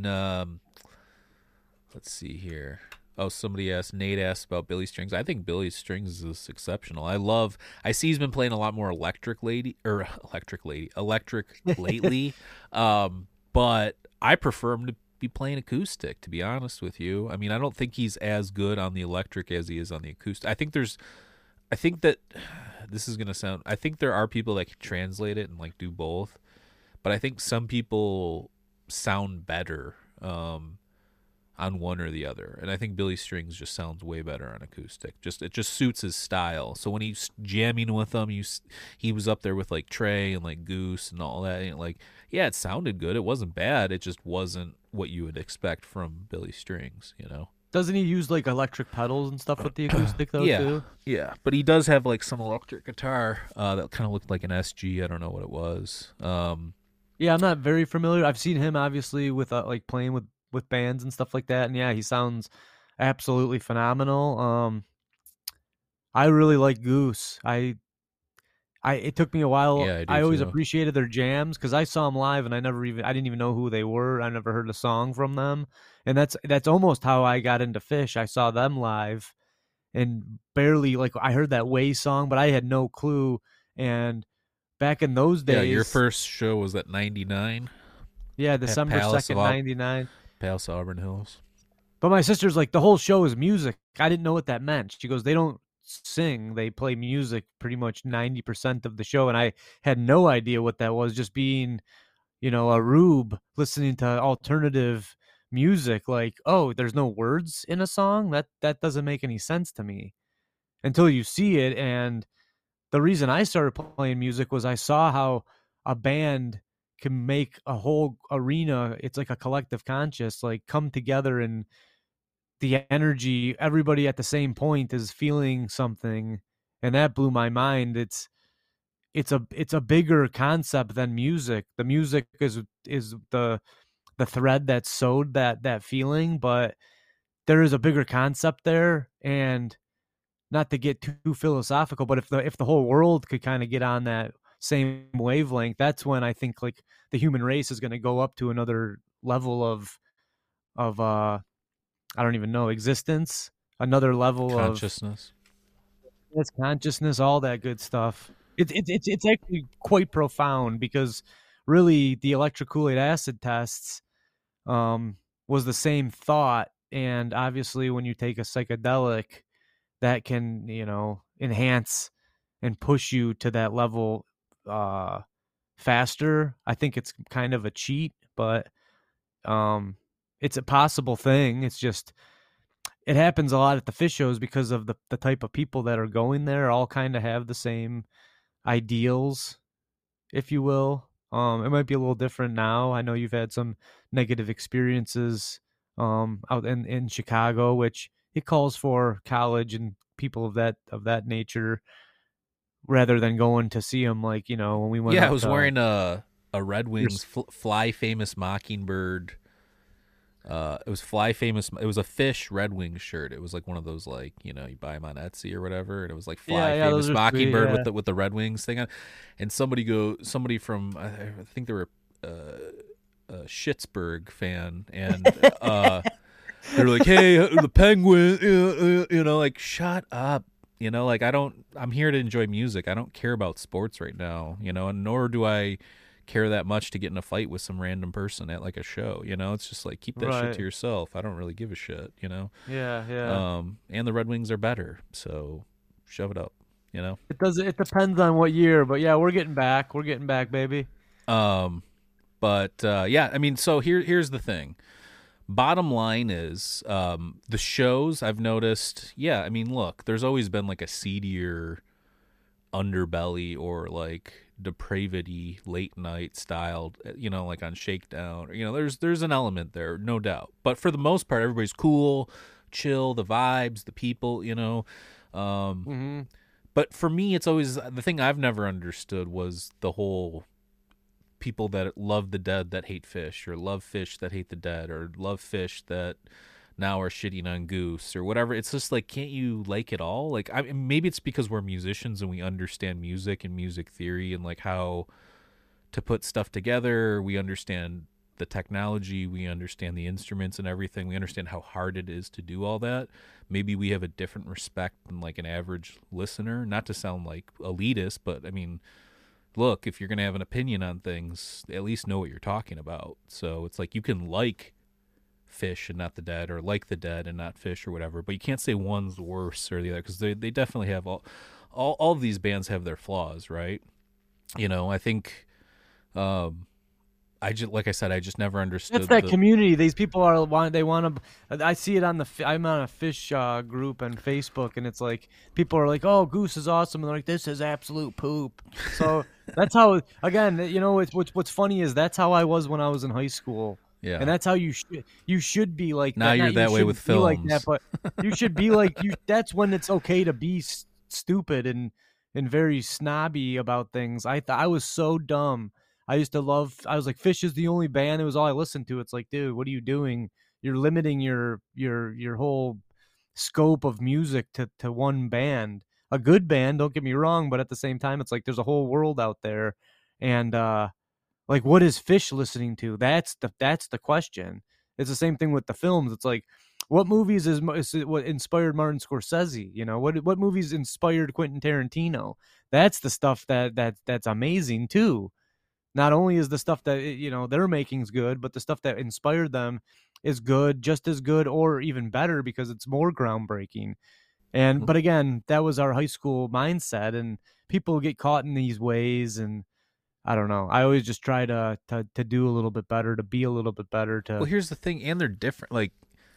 let's see here. Oh, Nate asked about Billy Strings. I think Billy Strings is exceptional. I see he's been playing a lot more electric lately. But I prefer him to be playing acoustic, to be honest with you. I mean, I don't think he's as good on the electric as he is on the acoustic. I think that this is going to sound, I think there are people that can translate it and like do both, but I think some people sound better, on one or the other, and I think Billy Strings just sounds way better on acoustic. It just suits his style. So when he's jamming with them, he was up there with like Trey and like Goose and all that, and like, yeah, it sounded good. It wasn't bad. It just wasn't what you would expect from Billy Strings, you know. Doesn't he use like electric pedals and stuff with the acoustic though Yeah, too? yeah, but he does have like some electric guitar that kind of looked like an SG. I don't know what it was. Yeah, I'm not very familiar. I've seen him obviously with like playing with bands and stuff like that, and yeah, he sounds absolutely phenomenal. I really like Goose. It took me a while. Yeah, I do I always too. appreciated their jams because I saw them live and I didn't even know who they were. I never heard a song from them, and that's almost how I got into Fish. I saw them live and barely, like, I heard that Way song, but I had no clue. And back in those Yeah, your days, first show was at 99, yeah, December Palace 2nd, 99. Palace Auburn Hills. But my sister's like, the whole show is music. I didn't know what that meant. She goes, they don't sing, they play music pretty much 90% of the show. And I had no idea what that was, just being, you know, a rube listening to alternative music. Like, oh, there's no words in a song? That doesn't make any sense to me until you see it. And the reason I started playing music was I saw how a band can make a whole arena, it's like a collective conscious, like come together, and the energy, everybody at the same point is feeling something, and that blew my mind. It's a bigger concept than music. The music is the thread that sewed that feeling, but there is a bigger concept there. And not to get too philosophical, but if the whole world could kind of get on that same wavelength, that's when I think like the human race is going to go up to another level of I don't even know, existence, another level of Consciousness. consciousness, all that good stuff. It's actually quite profound because really the electric Kool-Aid acid tests was the same thought, and obviously when you take a psychedelic, that can, you know, enhance and push you to that level faster. I think it's kind of a cheat, but it's a possible thing. It's just it happens a lot at the Fish shows because of the type of people that are going there. All kind of have the same ideals, if you will. It might be a little different now. I know you've had some negative experiences out in Chicago, which it calls for college and people of that nature rather than going to see them, like, you know, when we went Yeah, I up was to wearing a Red Wings Fly Famous Mockingbird. It was Fly Famous. It was a Fish Red Wings shirt. It was like one of those, like, you know, you buy them on Etsy or whatever, and it was like Fly yeah, Famous those are Mockingbird sweet, yeah. with the Red Wings thing on. And somebody from I think they were a Schittsburg fan, and they're like, "Hey, the Penguin," you know, like, shut up. You know, like, I'm here to enjoy music. I don't care about sports right now, you know, and nor do I care that much to get in a fight with some random person at like a show. It's just like, keep that shit to Right. yourself. I don't really give a shit. Yeah, yeah. And the Red Wings are better, so shove it up. You know. It does. It depends on what year, but yeah, we're getting back. We're getting back, baby. Um, but yeah, I mean, so here's the thing. Bottom line is, the shows I've noticed. Yeah, I mean, look, there's always been like a seedier underbelly or like depravity late night styled, like on Shakedown. There's an element there, no doubt. But for the most part, everybody's cool, chill, the vibes, the people. Um, Hmm. but for me, it's always the thing I've never understood was the whole people that love the dead that hate fish, or love fish that hate the dead, or love fish that now are shitting on Goose or whatever. It's just like, can't you like it all? Like, maybe it's because we're musicians and we understand music and music theory and like how to put stuff together. We understand the technology, we understand the instruments and everything. We understand how hard it is to do all that. Maybe we have a different respect than like an average listener. Not to sound like elitist, but I mean, look, if you're going to have an opinion on things, at least know what you're talking about. So it's like, you can like Fish and not the Dead, or like the Dead and not Fish, or whatever, but you can't say one's worse or the other, because they definitely have all of these bands have their flaws, right? I think, I just, like I said, I just never That's understood that community. These people they want to. I see it on I'm on a fish group on Facebook, and it's like people are like, "Oh, Goose is awesome," and they're like, "This is absolute poop." So that's how. Again, what's funny is that's how I was when I was in high school. Yeah. And that's how you should be like Now that. you're Not, that you way with shouldn't be like that, films. but you should be like you. That's when it's okay to be stupid and very snobby about things. I was so dumb. I used to love. I was like, Fish is the only band. It was all I listened to. It's like, dude, what are you doing? You're limiting your whole scope of music to one band. A good band, don't get me wrong, but at the same time, it's like there's a whole world out there, and like, what is Fish listening to? That's the question. It's the same thing with the films. It's like, what movies is it what inspired Martin Scorsese? What movies inspired Quentin Tarantino? That's the stuff that's amazing too. Not only is the stuff that they're making is good, but the stuff that inspired them is good, just as good, or even better because it's more groundbreaking. And but again, that was our high school mindset, and people get caught in these ways, and I don't know. I always just try to do a little bit better, to be a little bit better. Well, To here's the thing, and they're different. Like,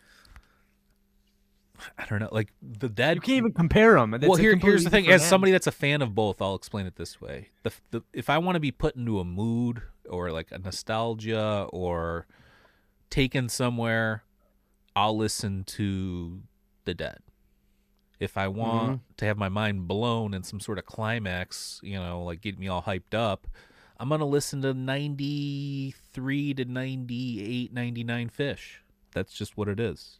I don't know, like the Dead. You can't even compare them. Well, here's the thing. As somebody that's a fan of both, I'll explain it this way: if I want to be put into a mood or like a nostalgia or taken somewhere, I'll listen to the Dead. If I want to have my mind blown in some sort of climax, like get me all hyped up, I'm going to listen to 93 to 98, 99 Fish. That's just what it is.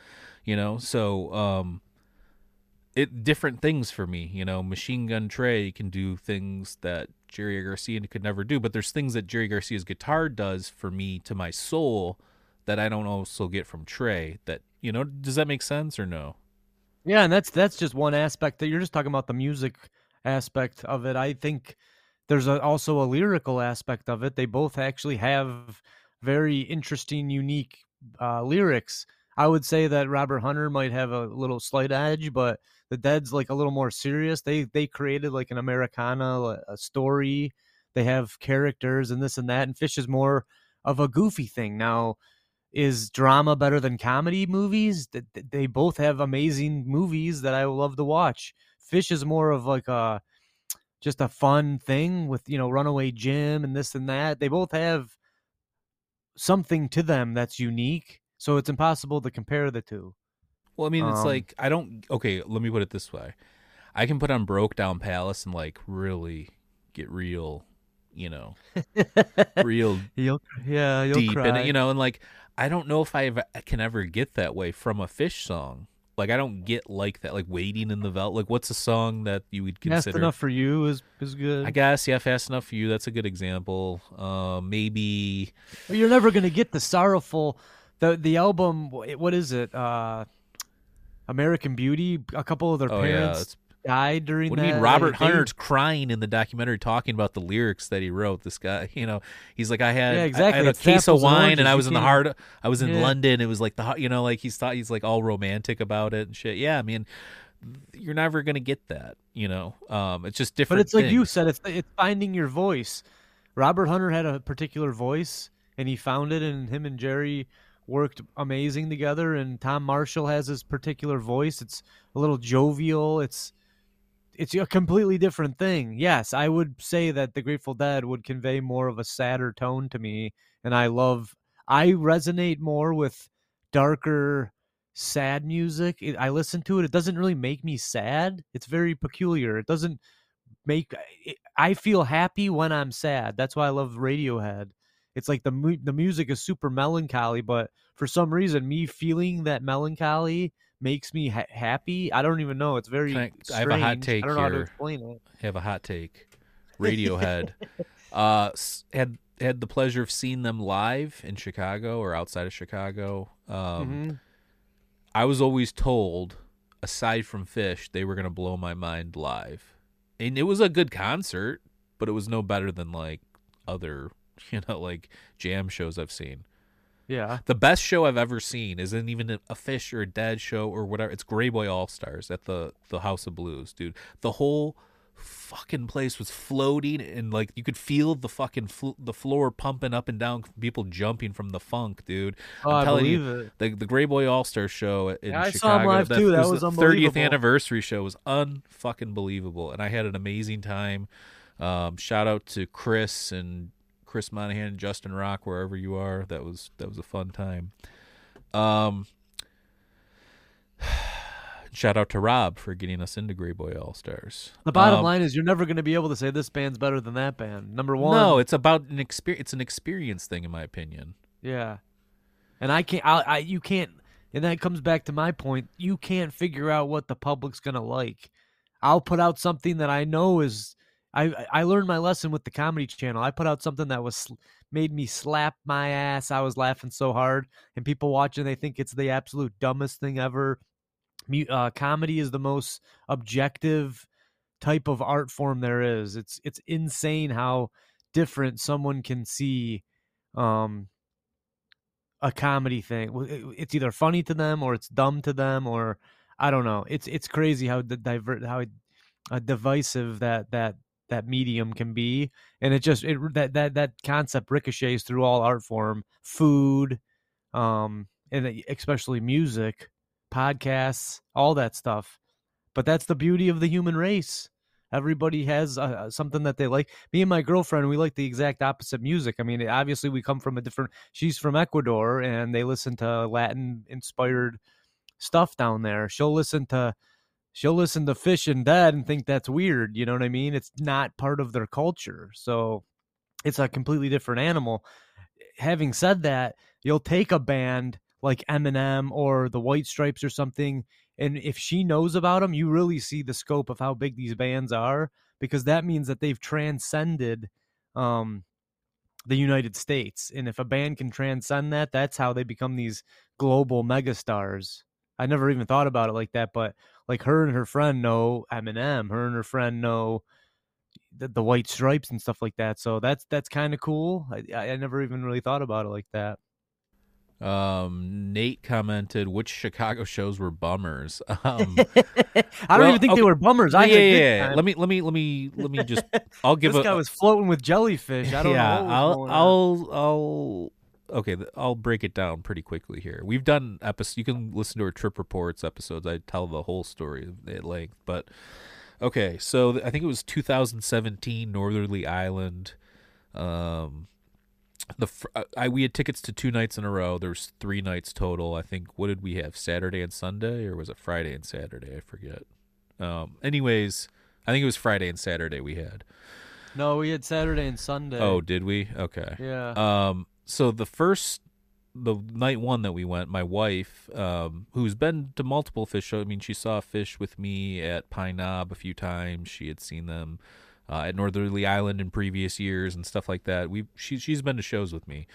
So it different things for me. Machine Gun Trey can do things that Jerry Garcia could never do, but there's things that Jerry Garcia's guitar does for me, to my soul, that I don't also get from Trey. That, does that make sense or no? Yeah, and that's just one aspect. That you're just talking about the music aspect of it. I think there's also a lyrical aspect of it. They both actually have very interesting, unique lyrics. I would say that Robert Hunter might have a little slight edge, but the Dead's like a little more serious. They created like an Americana, a story. They have characters and this and that, and Fish is more of a goofy thing. Now, is drama better than comedy movies? They both have amazing movies that I love to watch. Fish is more of like just a fun thing with Runaway Jim and this and that. They both have something to them that's unique, so it's impossible to compare the two. Well, I mean, it's like, I don't. Okay, let me put it this way: I can put on Broke Down Palace and like really get real, real you'll deep cry. in it, and like, I don't know if I can ever get that way from a Fish song. Like, I don't get like that, like Waiting in the Velvet. Like, what's a song that you would consider? Fast Enough for You is good. I guess, yeah, Fast Enough for You. That's a good example. Maybe You're never gonna get the sorrowful. The album. What is it? American Beauty. A couple of their parents. died during What do that. you mean? Robert Hunter's crying in the documentary talking about the lyrics that he wrote. This guy, he's like, I had exactly. a It's case of apples and wine and I oranges. was in the heart. I was in Yeah. London. It was like like he's like all romantic about it and shit. Yeah, I mean, you're never gonna get that. It's just different. But it's like you things. said, it's finding your voice. Robert Hunter had a particular voice, and he found it, and him and Jerry worked amazing together. And Tom Marshall has his particular voice. It's a little jovial. It's a completely different thing. Yes, I would say that the Grateful Dead would convey more of a sadder tone to me, and I resonate more with darker, sad music. I listen to it. It doesn't really make me sad. It's very peculiar. It doesn't make. I feel happy when I'm sad. That's why I love Radiohead. It's like the music is super melancholy, but for some reason, me feeling that melancholy makes me happy. I don't even know. It's very I strange. have a hot take I don't know how to here. explain it. I have a hot take. Radiohead. Had the pleasure of seeing them live in Chicago or outside of Chicago. I was always told, aside from Fish, they were gonna blow my mind live, and it was a good concert, but it was no better than like other like jam shows I've seen. Yeah. The best show I've ever seen isn't even a Fish or a Dead show or whatever. It's Grey Boy All Stars at the House of Blues, dude. The whole fucking place was floating, and like you could feel the fucking the floor pumping up and down, people jumping from the funk, dude. Oh, I'm telling believe you, it. the Grey Boy All Star show in Yeah, I Chicago, saw him live too. That was the unbelievable. 30th anniversary show was unfucking believable, and I had an amazing time. Shout out to Chris Monahan and Justin Rock, wherever you are. That was a fun time. Shout out to Rob for getting us into Grey Boy All Stars. The bottom line is you're never going to be able to say this band's better than that band. Number one. No, it's about an experience. It's an experience thing, in my opinion. Yeah. And you can't, and that comes back to my point. You can't figure out what the public's going to like. I'll put out something that I know is, I learned my lesson with the Comedy Channel. I put out something that made me slap my ass. I was laughing so hard, and people watching, they think it's the absolute dumbest thing ever. Comedy is the most objective type of art form there is. It's insane how different someone can see a comedy thing. It's either funny to them or it's dumb to them, or I don't know. It's crazy how divisive that medium can be, and that concept ricochets through all art form, food, and especially music, podcasts, all that stuff. But that's the beauty of the human race. Everybody has something that they like. Me and my girlfriend, we like the exact opposite music. I mean, obviously we come from she's from Ecuador, and they listen to Latin inspired stuff down there. She'll listen to Fish and Dead and think that's weird. You know what I mean? It's not part of their culture. So it's a completely different animal. Having said that, you'll take a band like Eminem or the White Stripes or something, and if she knows about them, you really see the scope of how big these bands are, because that means that they've transcended the United States. And if a band can transcend that, that's how they become these global megastars. I never even thought about it like that, but like her and her friend know Eminem, her and her friend know the White Stripes and stuff like that. So that's kind of cool. I never even really thought about it like that. Nate commented, which Chicago shows were bummers? I don't even think they were bummers. Yeah. Let me just. I'll give this guy was floating with jellyfish. I don't know. I'll break it down pretty quickly here. We've done episodes. You can listen to our Trip Reports episodes. I tell the whole story at length. But okay, so I think it was 2017 Northerly Island. We had tickets to 2 nights in a row. There's 3 nights total. I think, what did we have? Saturday and Sunday, or was it Friday and Saturday? I forget. Anyways, I think it was Friday and Saturday we had. No, we had Saturday and Sunday. Oh, did we? Okay. Yeah. So the night one that we went, my wife, who's been to multiple Fish shows. I mean, she saw Fish with me at Pine Knob a few times. She had seen them at Northerly Island in previous years and stuff like that. She's been to shows with me.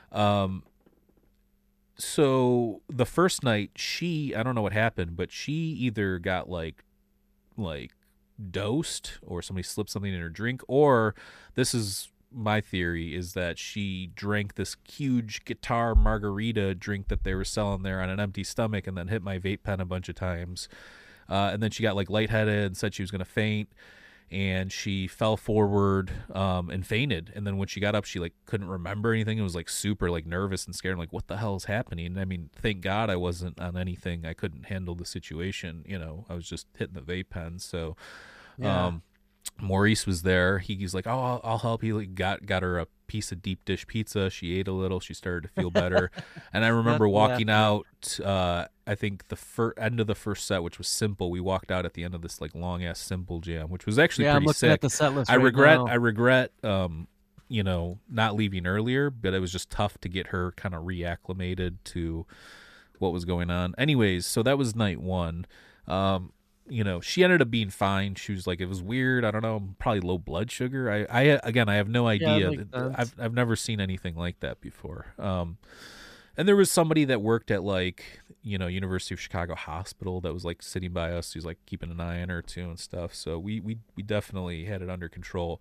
So the first night, I don't know what happened, but she either got like dosed, or somebody slipped something in her drink, or this is my theory, is that she drank this huge guitar margarita drink that they were selling there on an empty stomach, and then hit my vape pen a bunch of times. And then she got like lightheaded and said she was going to faint, and she fell forward and fainted. And then when she got up, she like couldn't remember anything. It was like super like nervous and scared. I'm like, what the hell is happening? I mean, thank God I wasn't on anything. I couldn't handle the situation. You know, I was just hitting the vape pen. So, Yeah. Maurice was there. He's like, "Oh, I'll help." He like got her a piece of deep dish pizza. She ate a little. She started to feel better. And I remember walking out. I think the end of the first set, which was Simple. We walked out at the end of this like long ass Simple jam, which was actually pretty I'm looking sick. at the set list. I right regret. now. I regret. You know, not leaving earlier, but it was just tough to get her kind of reacclimated to what was going on. Anyways, so that was night one. You know, she ended up being fine. She was like, it was weird. I don't know, probably low blood sugar. I again, I have no idea. makes sense. I've never seen anything like that before. And there was somebody that worked at like, you know, University of Chicago Hospital that was like sitting by us. He's like keeping an eye on her too and stuff. So we definitely had it under control.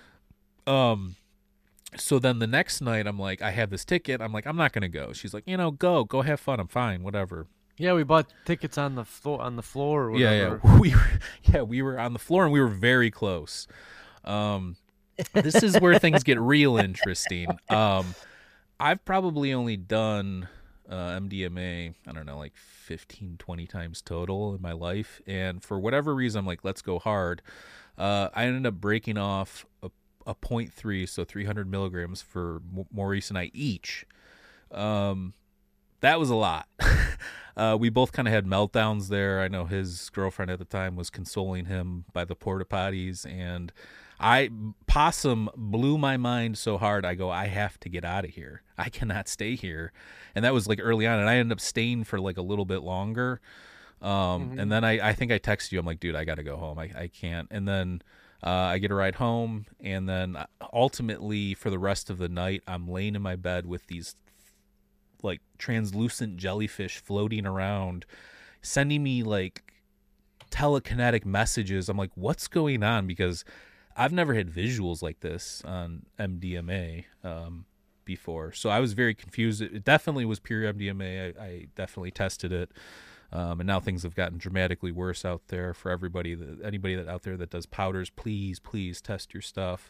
So then the next night, I'm like, I have this ticket. I'm like, I'm not gonna go. She's like, you know, go have fun. I'm fine, whatever. Yeah, we bought tickets on the floor. Or Yeah, whatever. we were on the floor and we were very close. This is where things get real interesting. I've probably only done MDMA, I don't know, like 15, 20 times total in my life. And for whatever reason, I'm like, let's go hard. I ended up breaking off a 0.3, so 300 milligrams for Maurice and I each. That was a lot. We both kind of had meltdowns there. I know his girlfriend at the time was consoling him by the porta potties, and Possum blew my mind so hard. I go, I have to get out of here. I cannot stay here. And that was like early on, and I ended up staying for like a little bit longer. And then I think I texted you. I'm like, dude, I got to go home. I can't. And then I get a ride home, and then ultimately for the rest of the night, I'm laying in my bed with these like translucent jellyfish floating around, sending me like telekinetic messages. I'm like, what's going on? Because I've never had visuals like this on MDMA before. So I was very confused. It definitely was pure MDMA. I definitely tested it. And now things have gotten dramatically worse out there for everybody. Anybody that out there that does powders, please test your stuff.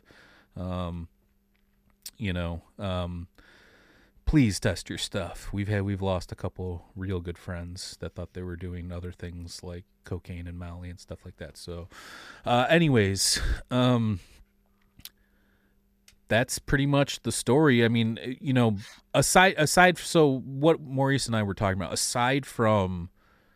Please test your stuff. We've lost a couple real good friends that thought they were doing other things like cocaine and Molly and stuff like that. So, anyways, that's pretty much the story. I mean, you know, aside, so what Maurice and I were talking about, aside from,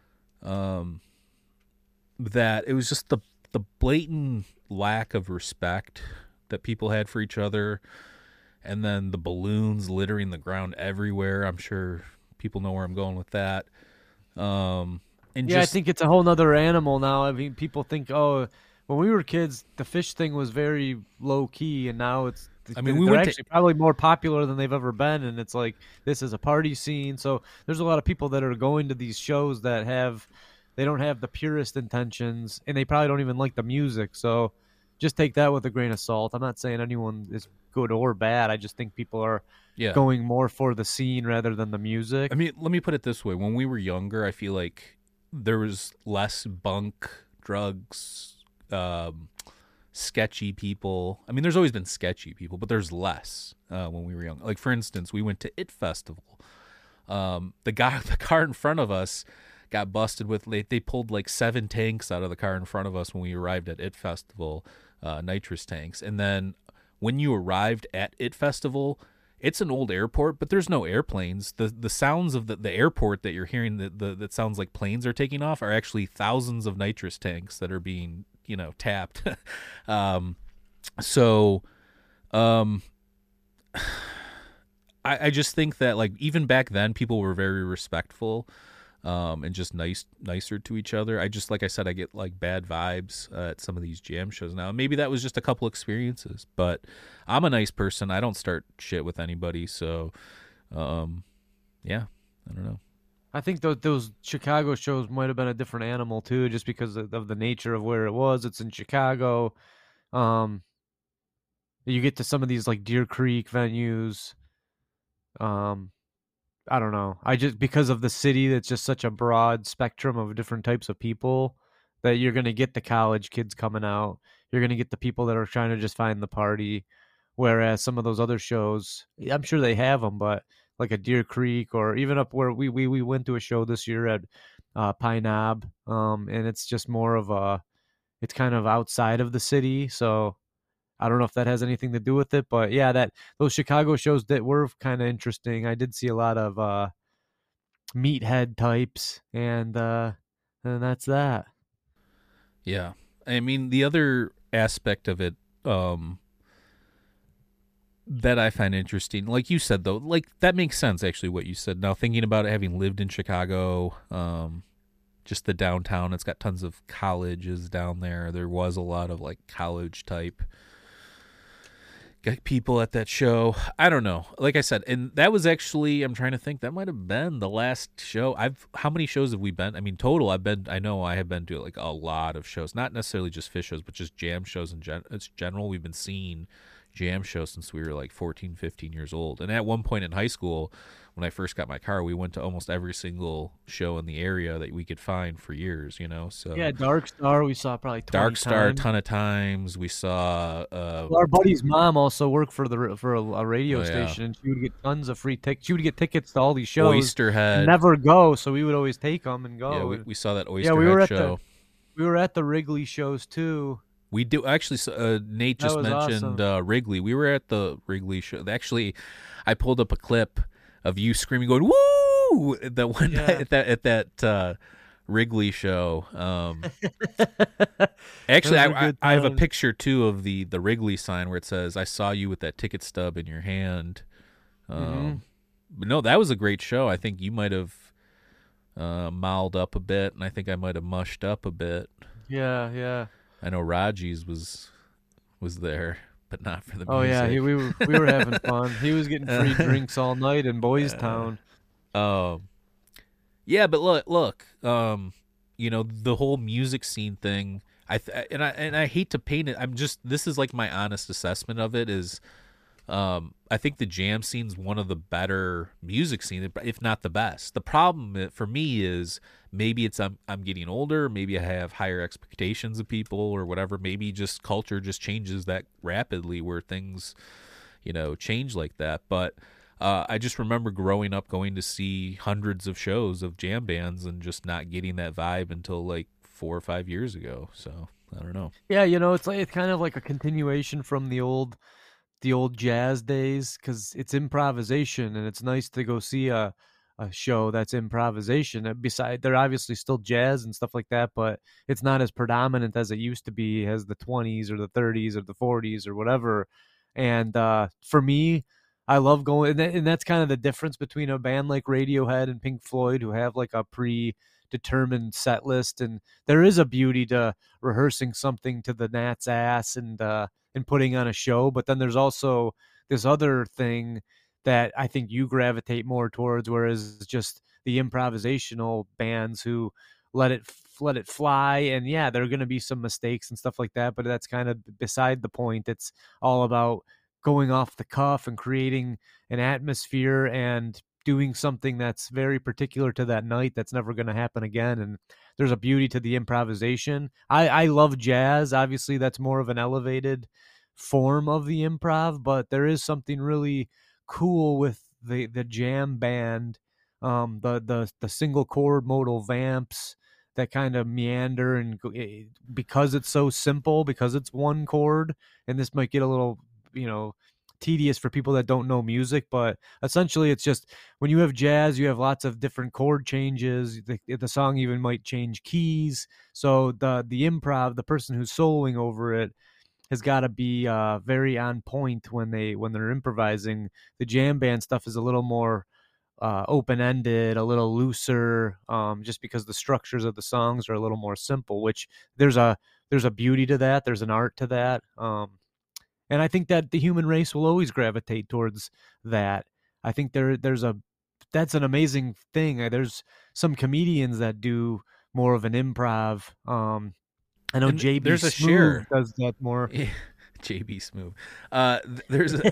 that it was just the blatant lack of respect that people had for each other. And then the balloons littering the ground everywhere. I'm sure people know where I'm going with that. And I think it's a whole nother animal now. I mean, people think, oh, when we were kids, the fish thing was very low key, and now it's. I mean, they're actually probably more popular than they've ever been, and it's like this is a party scene. So there's a lot of people that are going to these shows that they don't have the purest intentions, and they probably don't even like the music. So just take that with a grain of salt. I'm not saying anyone is good or bad. I just think people are going more for the scene rather than the music. I mean, let me put it this way. When we were younger, I feel like there was less bunk, drugs, sketchy people. I mean, there's always been sketchy people, but there's less when we were young. Like, for instance, we went to IT Festival. The car in front of us got busted with, they pulled like 7 tanks out of the car in front of us when we arrived at IT Festival, nitrous tanks. And then when you arrived at IT Festival, it's an old airport, but there's no airplanes. The sounds of the airport that you're hearing that sounds like planes are taking off are actually thousands of nitrous tanks that are being, you know, tapped. I just think that, like, even back then people were very respectful and just nicer to each other. I just, like I said, I get like bad vibes at some of these jam shows now. Maybe that was just a couple experiences, but I'm a nice person. I don't start shit with anybody. So, yeah, I don't know. I think those Chicago shows might have been a different animal too, just because of the nature of where it was. It's in Chicago. Um, you get to some of these like Deer Creek venues. Um, I don't know. I just because of the city, that's just such a broad spectrum of different types of people that you're gonna get the college kids coming out. You're gonna get the people that are trying to just find the party. Whereas some of those other shows, I'm sure they have them, but like a Deer Creek or even up where we went to a show this year at Pine Knob, and it's just more of a it's kind of outside of the city, so I don't know if that has anything to do with it, but yeah, that those Chicago shows that were kind of interesting. I did see a lot of meathead types, and that's that. Yeah. I mean, the other aspect of it that I find interesting, like you said, though, like that makes sense, actually, what you said. Now, thinking about it, having lived in Chicago, just the downtown, it's got tons of colleges down there. There was a lot of like college type people at that show. I don't know. Like I said, and that was actually, I'm trying to think, that might have been the last show. How many shows have we been? I mean, total, I know I have been to like a lot of shows, not necessarily just fish shows, but just jam shows in general. We've been seeing jam shows since we were like 14, 15 years old. And at one point in high school, when I first got my car, we went to almost every single show in the area that we could find for years, you know? Yeah, So Dark Star we saw probably Dark 20 Star a times. ton of times. We saw, Well, our buddy's mom also worked for a radio oh yeah, station, and she would get tons of free tickets. She would get tickets to all these shows and Oysterhead. never go, so we would always take them and Yeah, go. we, And we saw that yeah, we were Oysterhead at the show. we were at the Wrigley shows too. We do actually. Nate That just was mentioned awesome. Wrigley. We were at the Wrigley show. Actually, I pulled up a clip of you screaming, going "woo!" The one night Yeah. at that Wrigley show. Actually, Those are good I have a times. picture too of the Wrigley sign where it says, "I saw you with that ticket stub in your hand." Hmm. But no, that was a great show. I think you might have mouthed up a bit, and I think I might have mushed up a bit. Yeah, yeah. I know Raji's was there, but not for the Oh yeah, music. we were having fun. He was getting free drinks all night in Boys uh, Town. um, yeah, but look, you know, the whole music scene thing. I hate to paint it. I'm just this is like my honest assessment of it is. I think the jam scene's one of the better music scenes, if not the best. The problem for me is maybe it's I'm getting older, maybe I have higher expectations of people or whatever. Maybe just culture just changes that rapidly where things, you know, change like that. But I just remember growing up going to see hundreds of shows of jam bands and just not getting that vibe until like 4 or 5 years ago. So I don't know. Yeah, it's like it's kind of like a continuation from the old jazz days because it's improvisation and it's nice to go see a show that's improvisation. Beside, they're obviously still jazz and stuff like that, but it's not as predominant as it used to be as the 20s or the 30s or the 40s or whatever. And for me, I love going, and that's kind of the difference between a band like Radiohead and Pink Floyd, who have like a predetermined set list, and there is a beauty to rehearsing something to the gnat's ass and putting on a show. But then there's also this other thing that I think you gravitate more towards, whereas just the improvisational bands who let it fly. And yeah, there are going to be some mistakes and stuff like that, but that's kind of beside the point. It's all about going off the cuff and creating an atmosphere and doing something that's very particular to that night that's never going to happen again. And there's a beauty to the improvisation. I love jazz. Obviously, that's more of an elevated form of the improv, but there is something really cool with the jam band, the single chord modal vamps that kind of meander and because it's so simple, because it's one chord, and this might get a little, you know, tedious for people that don't know music, but essentially it's just when you have jazz, you have lots of different chord changes. The song even might change keys. So the improv, the person who's soloing over it has got to be very on point when they're improvising. The jam band stuff is a little more open ended, a little looser, just because the structures of the songs are a little more simple. Which there's a beauty to that. There's an art to that, and I think that the human race will always gravitate towards that. I think there's a that's an amazing thing. There's some comedians that do more of an improv. I know And JB there's a Smoove share. does that more. JB Smoove. There's a.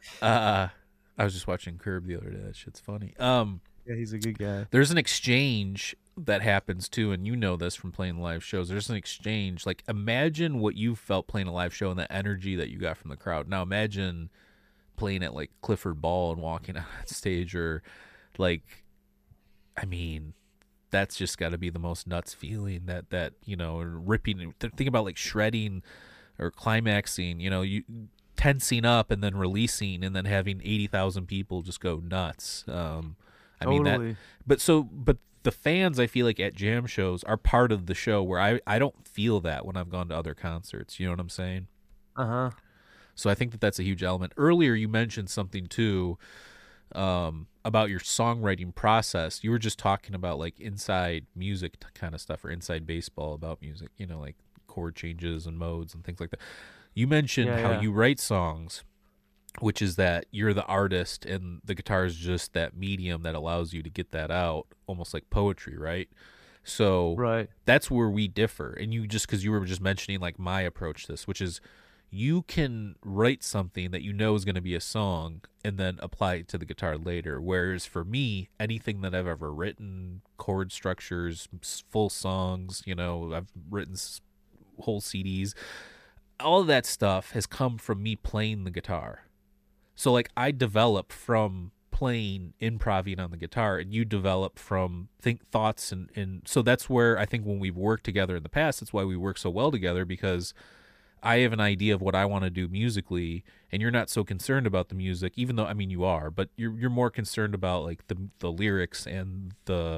I was just watching Curb the other day. That shit's funny. Yeah, he's a good guy. There's an exchange that happens too, and you know this from playing live shows. There's an exchange. Like, imagine what you felt playing a live show and the energy that you got from the crowd. Now imagine playing at like Clifford Ball and walking on that stage, or like, I mean, that's just got to be the most nuts feeling. That ripping. Think about like shredding or climaxing. You tensing up and then releasing, and then having 80,000 people just go nuts. I mean that, Totally. but the fans, I feel like at jam shows are part of the show, where I don't feel that when I've gone to other concerts. You know what I'm saying? Uh-huh. So I think that that's a huge element. Earlier, you mentioned something too, about your songwriting process. You were just talking about like inside music kind of stuff, or inside baseball about music. Like chord changes and modes and things like that. You mentioned Yeah, how yeah. you write songs, which is that you're the artist and the guitar is just that medium that allows you to get that out, almost like poetry, right? So Right. that's where we differ. And you, just because you were just mentioning like my approach to this, which is you can write something that you know is going to be a song and then apply it to the guitar later. Whereas for me, anything that I've ever written, chord structures, full songs, I've written whole CDs, all of that stuff has come from me playing the guitar. So like I develop from playing, improving on the guitar, and you develop from thoughts, and so that's where I think when we've worked together in the past, that's why we work so well together, because I have an idea of what I want to do musically, and you're not so concerned about the music, even though I mean you are, but you're more concerned about like the lyrics and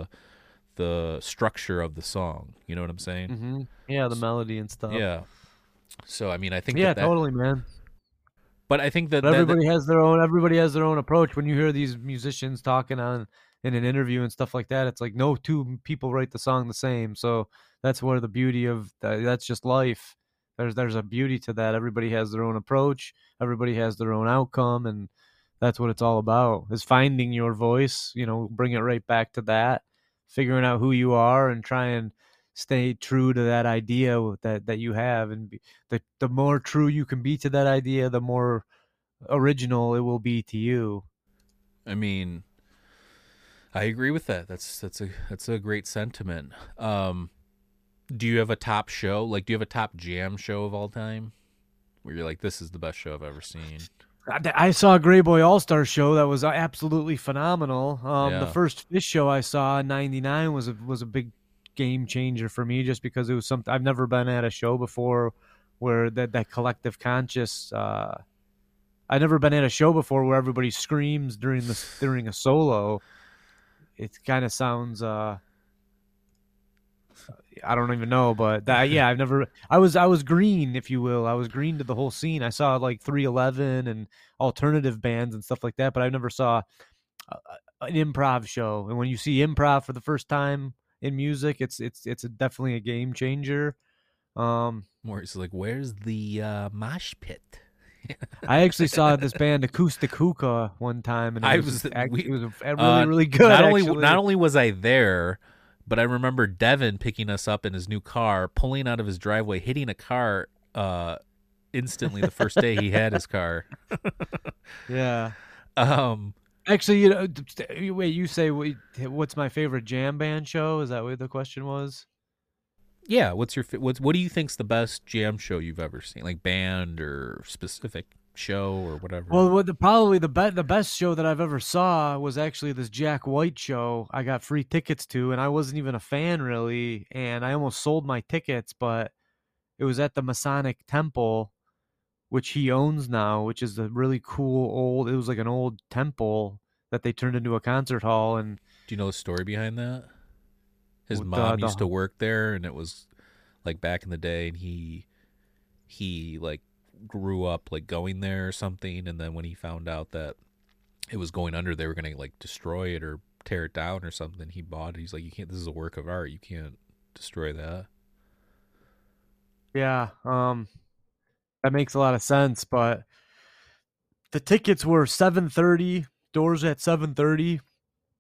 the structure of the song. You know what I'm saying? Mm-hmm. Yeah, the melody and stuff. Yeah. So I mean, I think Yeah, that, totally, man. but I think that But that everybody has their own approach. When you hear these musicians talking on in an interview and stuff like that, it's like no two people write the song the same. So that's where the beauty of that's just life. There's a beauty to that. Everybody has their own approach. Everybody has their own outcome, and that's what it's all about. Is finding your voice. Bring it right back to that, figuring out who you are, and try and stay true to that idea that you have. And the more true you can be to that idea, the more original it will be to you. I mean, I agree with that. That's a great sentiment. Do you have a top show? Like, do you have a top jam show of all time, where you're like, this is the best show I've ever seen? I saw a Grey Boy All Star show that was absolutely phenomenal. The Yeah. first Fish show I saw in '99 was a big game changer for me, just because it was something I've never been at a show before where that collective conscious. I've never been at a show before where everybody screams during a solo. It kind of sounds I don't even know, but yeah, I've never. I was green, if you will. I was green to the whole scene. I saw like 311 and alternative bands and stuff like that, but I never saw an improv show. And when you see improv for the first time in music, it's definitely a game changer. Um, More, it's like, where's the mosh pit? I actually saw this band Acoustic Hookah one time, and I it was it we was really really good. not Actually, only was I there, but I remember Devin picking us up in his new car, pulling out of his driveway, hitting a car instantly the first day he had his car. yeah. Um Actually, wait. You say what's my favorite jam band show? Is that what the question was? yeah, what do you think's the best jam show you've ever seen? Like band or specific show or whatever. Well, probably the best show that I've ever saw was actually this Jack White show. I got free tickets to, and I wasn't even a fan really, and I almost sold my tickets, but it was at the Masonic Temple, which he owns now, which is a really cool old. It was like an old temple that they turned into a concert hall, and Do you know the story behind that? His with mom used to work there, and it was like back in the day, and he like grew up like going there or something, and then when he found out that it was going under, they were gonna like destroy it or tear it down or something, he bought it. He's like, you can't, this is a work of art, you can't destroy that. yeah, that makes a lot of sense. But the tickets were 7:30, doors at 7:30.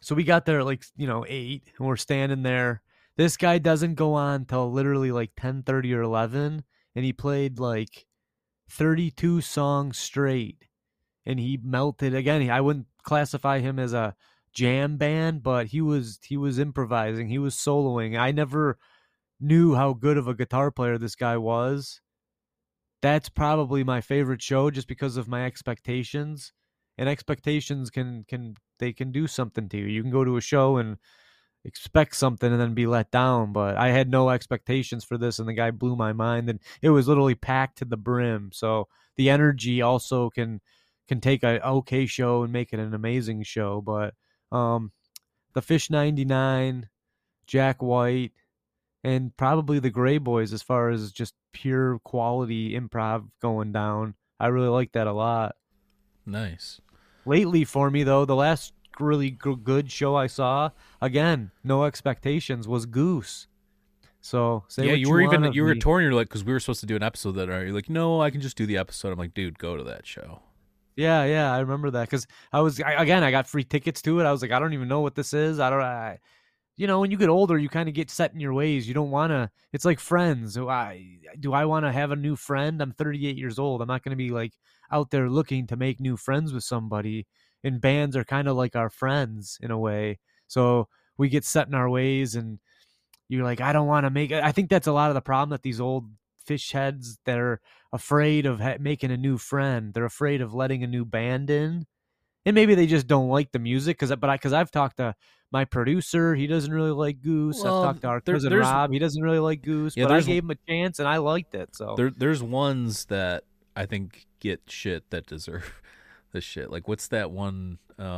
So we got there at like 8, and we're standing there. This guy doesn't go on till literally like 10:30 or 11, and he played like 32 songs straight, and he melted again. I wouldn't classify him as a jam band, but he was improvising, he was soloing. I never knew how good of a guitar player this guy was. That's probably my favorite show just because of my expectations. And expectations can do something to you. You can go to a show and expect something and then be let down, but I had no expectations for this, and the guy blew my mind, and it was literally packed to the brim. So the energy also can take a okay show and make it an amazing show. But the Fish 99, Jack White, and probably the Gray Boys, as far as just pure quality improv going down, I really like that a lot. Nice. Lately for me though, the last really good show I saw, again, no expectations, was Goose. So say Yeah, what you were want of you were me. torn. You're like, because we were supposed to do an episode that night. You're like, no, I can just do the episode. I'm like, dude, go to that show. Yeah, I remember that because I got free tickets to it. I was like, I don't even know what this is. When you get older, you kind of get set in your ways. You don't want to. It's like Friends. Do I want to have a new friend? I'm 38 years old. I'm not going to be like out there looking to make new friends with somebody. And bands are kind of like our friends in a way. So we get set in our ways, and you're like, I don't want to make it. I think that's a lot of the problem that these old fish heads that are afraid of making a new friend. They're afraid of letting a new band in, and maybe they just don't like the music. Because I've talked to my producer, he doesn't really like Goose. I've Well, talked to our cousin Rob, he doesn't really like Goose. Yeah, but I gave him a chance, and I liked it. So there's ones that I think get shit that deserve the shit. Like, what's that one?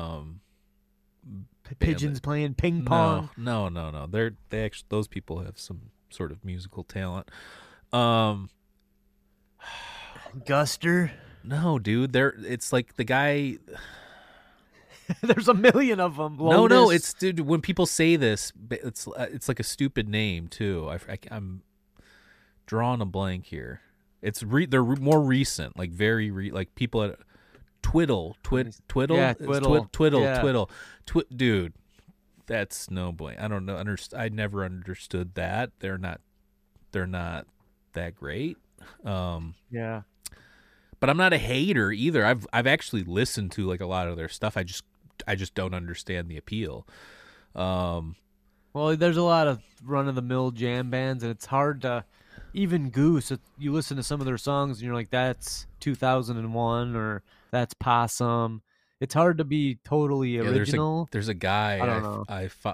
Pigeons playing ping pong. No. They actually, those people have some sort of musical talent. Guster. No, dude. It's like the guy. There's a million of them. No, Lotus. it's dude. When people say this, it's like a stupid name too. I'm drawing a blank here. They're more recent, like like people at Twiddle. Yeah, Twiddle. Dude, that's no blank. I don't know. I never understood that. They're not that great. Yeah. But I'm not a hater either. I've actually listened to like a lot of their stuff. I just don't understand the appeal. Well, there's a lot of run-of-the-mill jam bands, and it's hard to even Goose. You listen to some of their songs, and you're like, "That's 2001," or "That's Possum." It's hard to be totally original. There's a guy I don't know.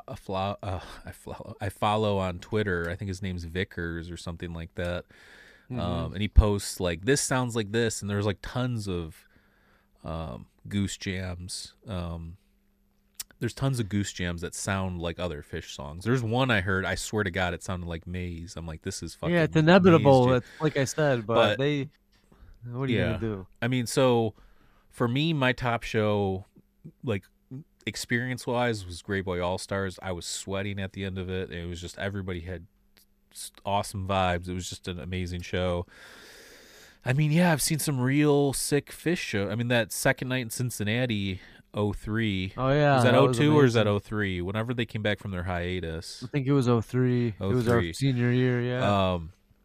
I follow on Twitter. I think his name's Vickers or something like that. Mhm. And he posts like, this sounds like this, and there's like tons of Goose jams. There's tons of Goose jams that sound like other Fish songs. There's one I heard, I swear to God, it sounded like Maze. I'm like, this is fucking Yeah, it's inevitable. Maze. It's like I said, but what are you gonna do? I mean, so for me, my top show, like experience wise, was Gray Boy All Stars. I was sweating at the end of it. It was just, everybody had awesome vibes. It was just an amazing show. I mean, yeah, I've seen some real sick Fish show. I mean, that second night in Cincinnati, 03. Oh yeah, Was that was 02 or is that amazing. 03? Whenever they came back from their hiatus. I think it was 03. It was our 03. senior year. Yeah.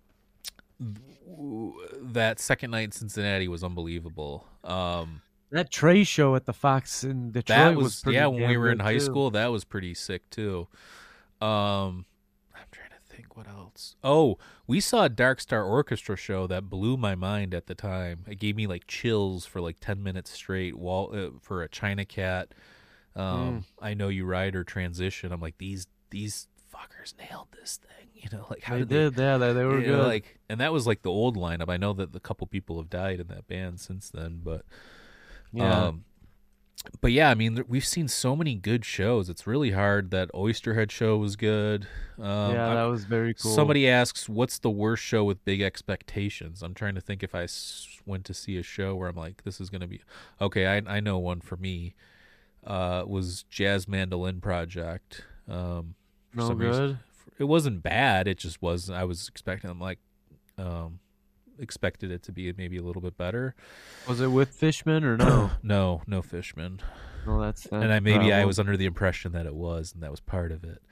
That second night in Cincinnati was unbelievable. That Trey show at the Fox in Detroit That was pretty yeah, when we damn were in good, high too. school, that was pretty sick too. I'm trying to think what else. Oh, we saw a Dark Star Orchestra show that blew my mind at the time. It gave me like chills for like 10 minutes straight. For a China Cat, I Know You Ride or Transition. I'm like, these fuckers nailed this thing. Like how They did did, yeah, they were good. like, and that was like the old lineup. I know that a couple people have died in that band since then, but Yeah. but yeah, I mean, we've seen so many good shows. It's really hard. That Oysterhead show was good. Yeah, that was very cool. Somebody asks, "What's the worst show with big expectations?" I'm trying to think if I went to see a show where I'm like, "This is gonna be okay." I know one for me. Was Jazz Mandolin Project. For No some good. reason, it wasn't bad. It just was. I was expecting. I'm like, expected it to be maybe a little bit better. Was it with Fishman or no? No Fishman. Well, that's And maybe I well, was under the impression that it was, and that was part of it.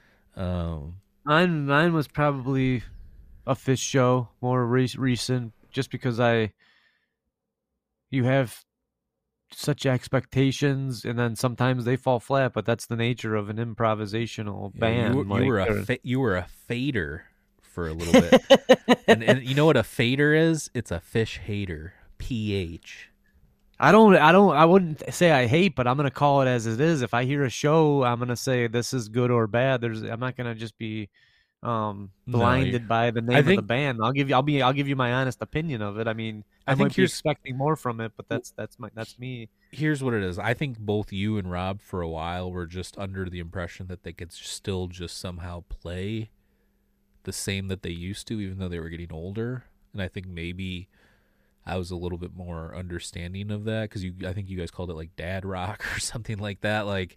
mine was probably a Fish show, more recent, just because you have such expectations, and then sometimes they fall flat. But that's the nature of an improvisational Yeah, band. Like, you were a fader for a little bit, and you know what a fader is? It's a fish hater. PH. I wouldn't say I hate, but I'm gonna call it as it is. If I hear a show, I'm gonna say this is good or bad. I'm not gonna just be No, blinded by the I name of the think band. I'll give you my honest opinion of it. I mean, I I think might be expecting more from it, but that's me. here's what it is. I think both you and Rob for a while were just under the impression that they could still just somehow play the same that they used to, even though they were getting older. And I think maybe I was a little bit more understanding of that because I think you guys called it like dad rock or something like that. Like,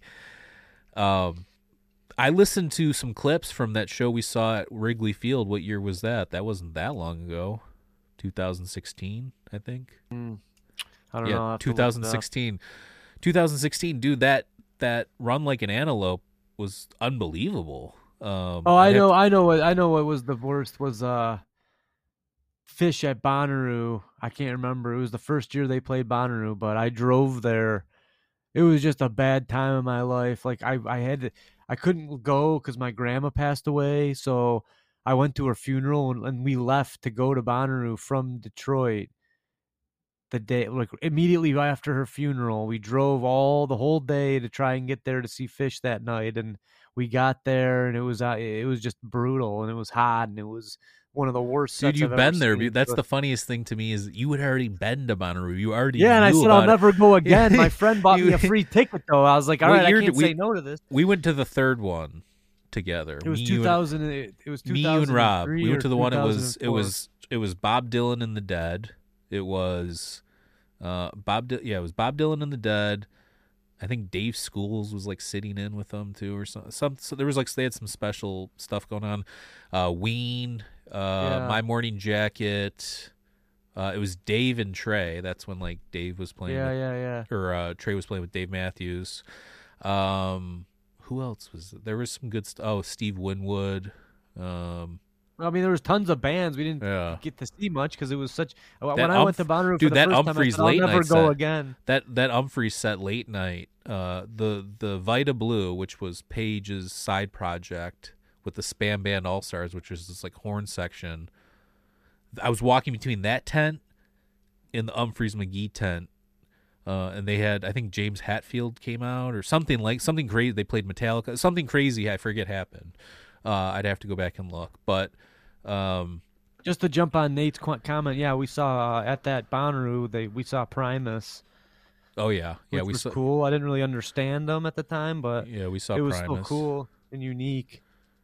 I listened to some clips from that show we saw at Wrigley Field. What year was that? That wasn't that long ago. 2016, I think. I don't know. I'll have to look it up. 2016. 2016, dude, that Run Like an Antelope was unbelievable. I know what was the worst was Fish at Bonnaroo. I can't remember. It was the first year they played Bonnaroo, but I drove there. It was just a bad time in my life. Like I couldn't go because my grandma passed away, so I went to her funeral and we left to go to Bonnaroo from Detroit. The day, like immediately after her funeral, we drove the whole day to try and get there to see Fish that night, and we got there and it was just brutal, and it was hot, and it was one of the worst Dude, sets I've you've ever been there. seen. That's the funniest thing to me is you had already been to Bonnaroo. You already Yeah, and I knew said I'll about it. never go again. My friend bought me a free ticket though. I was like, all What right, year I can't did we- say no to this. We went to the third one together. It was Me, you, 2000. It was me, you, and Rob. 2003 We went to the or one. 2004. It was Bob Dylan and the Dead. It was it was Bob Dylan and the Dead. I think Dave Schools was like sitting in with them too, or some. So there was like they had some special stuff going on. Ween, Yeah. My Morning Jacket. It was Dave and Trey. That's when like Dave was playing. Yeah. Or Trey was playing with Dave Matthews. Who else was there? Was some good stuff. Oh, Steve Winwood. I mean, there was tons of bands. We didn't Yeah. get to see much because it was such. When That I went to Bonnaroo dude, for the that first time, I Humphreys said, I'll late never night go set. again. That Humphreys set late night. The Vita Blue, which was Page's side project with the Spam Band All Stars, which was this like horn section. I was walking between that tent and the Humphreys McGee tent. And they had, I think James Hetfield came out or something crazy. They played Metallica, something crazy. I forget happened. I'd have to go back and look, but Just to jump on Nate's comment, yeah, we saw at that Bonnaroo, we saw Primus. oh yeah, Which we was saw cool. I didn't really understand them at the time, but we saw it was Primus. so cool and unique.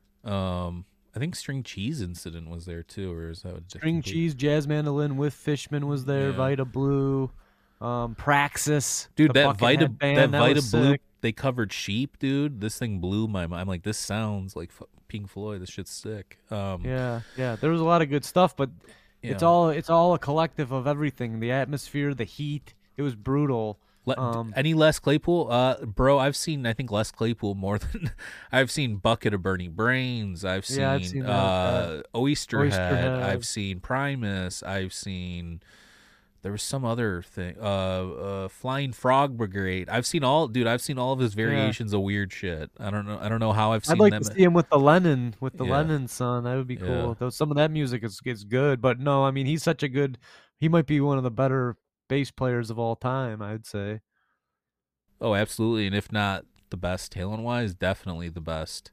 I think String Cheese Incident was there too, or is that a different String group? Cheese, Jazz Mandolin with Fishman was there. Yeah. Vita Blue, Praxis, Dude, the that Buckethead band, that Vita was Blue, sick. they covered Sheep, dude. This thing blew my mind. I'm like, this sounds like Pink Floyd. This shit's sick. Yeah. There was a lot of good stuff, but it's Yeah. all a collective of everything. The atmosphere, the heat. It was brutal. Any Les Claypool? Bro, I've seen I think Les Claypool more than I've seen Bucket of Burning Brains. I've seen, Yeah, I've seen that. Oysterhead. Oysterhead. I've seen Primus. I've seen there was some other thing. Flying Frog Brigade. I've seen all of his variations of weird shit. I don't know how I've seen I'd like them. to see him with the Lennon, Yeah. Lennon son. That would be cool. Yeah. Though some of that music is good, but no, I mean he's such a good. He might be one of the better bass players of all time. I'd say. Oh, absolutely, and if not the best talent wise, definitely the best.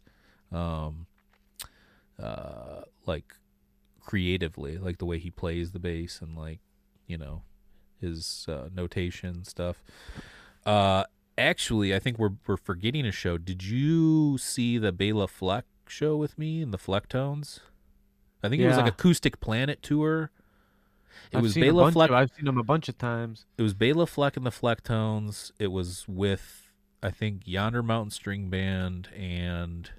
Like creatively, like the way he plays the bass and like his notation stuff. Actually, I think we're forgetting a show. Did you see the Bela Fleck show with me in the Flecktones? I think it was like Yeah. Acoustic Planet tour. It I've was seen Bela Fleck. I've seen him a bunch of times. It was Bela Fleck and the Flecktones. It was with, I think, Yonder Mountain String Band and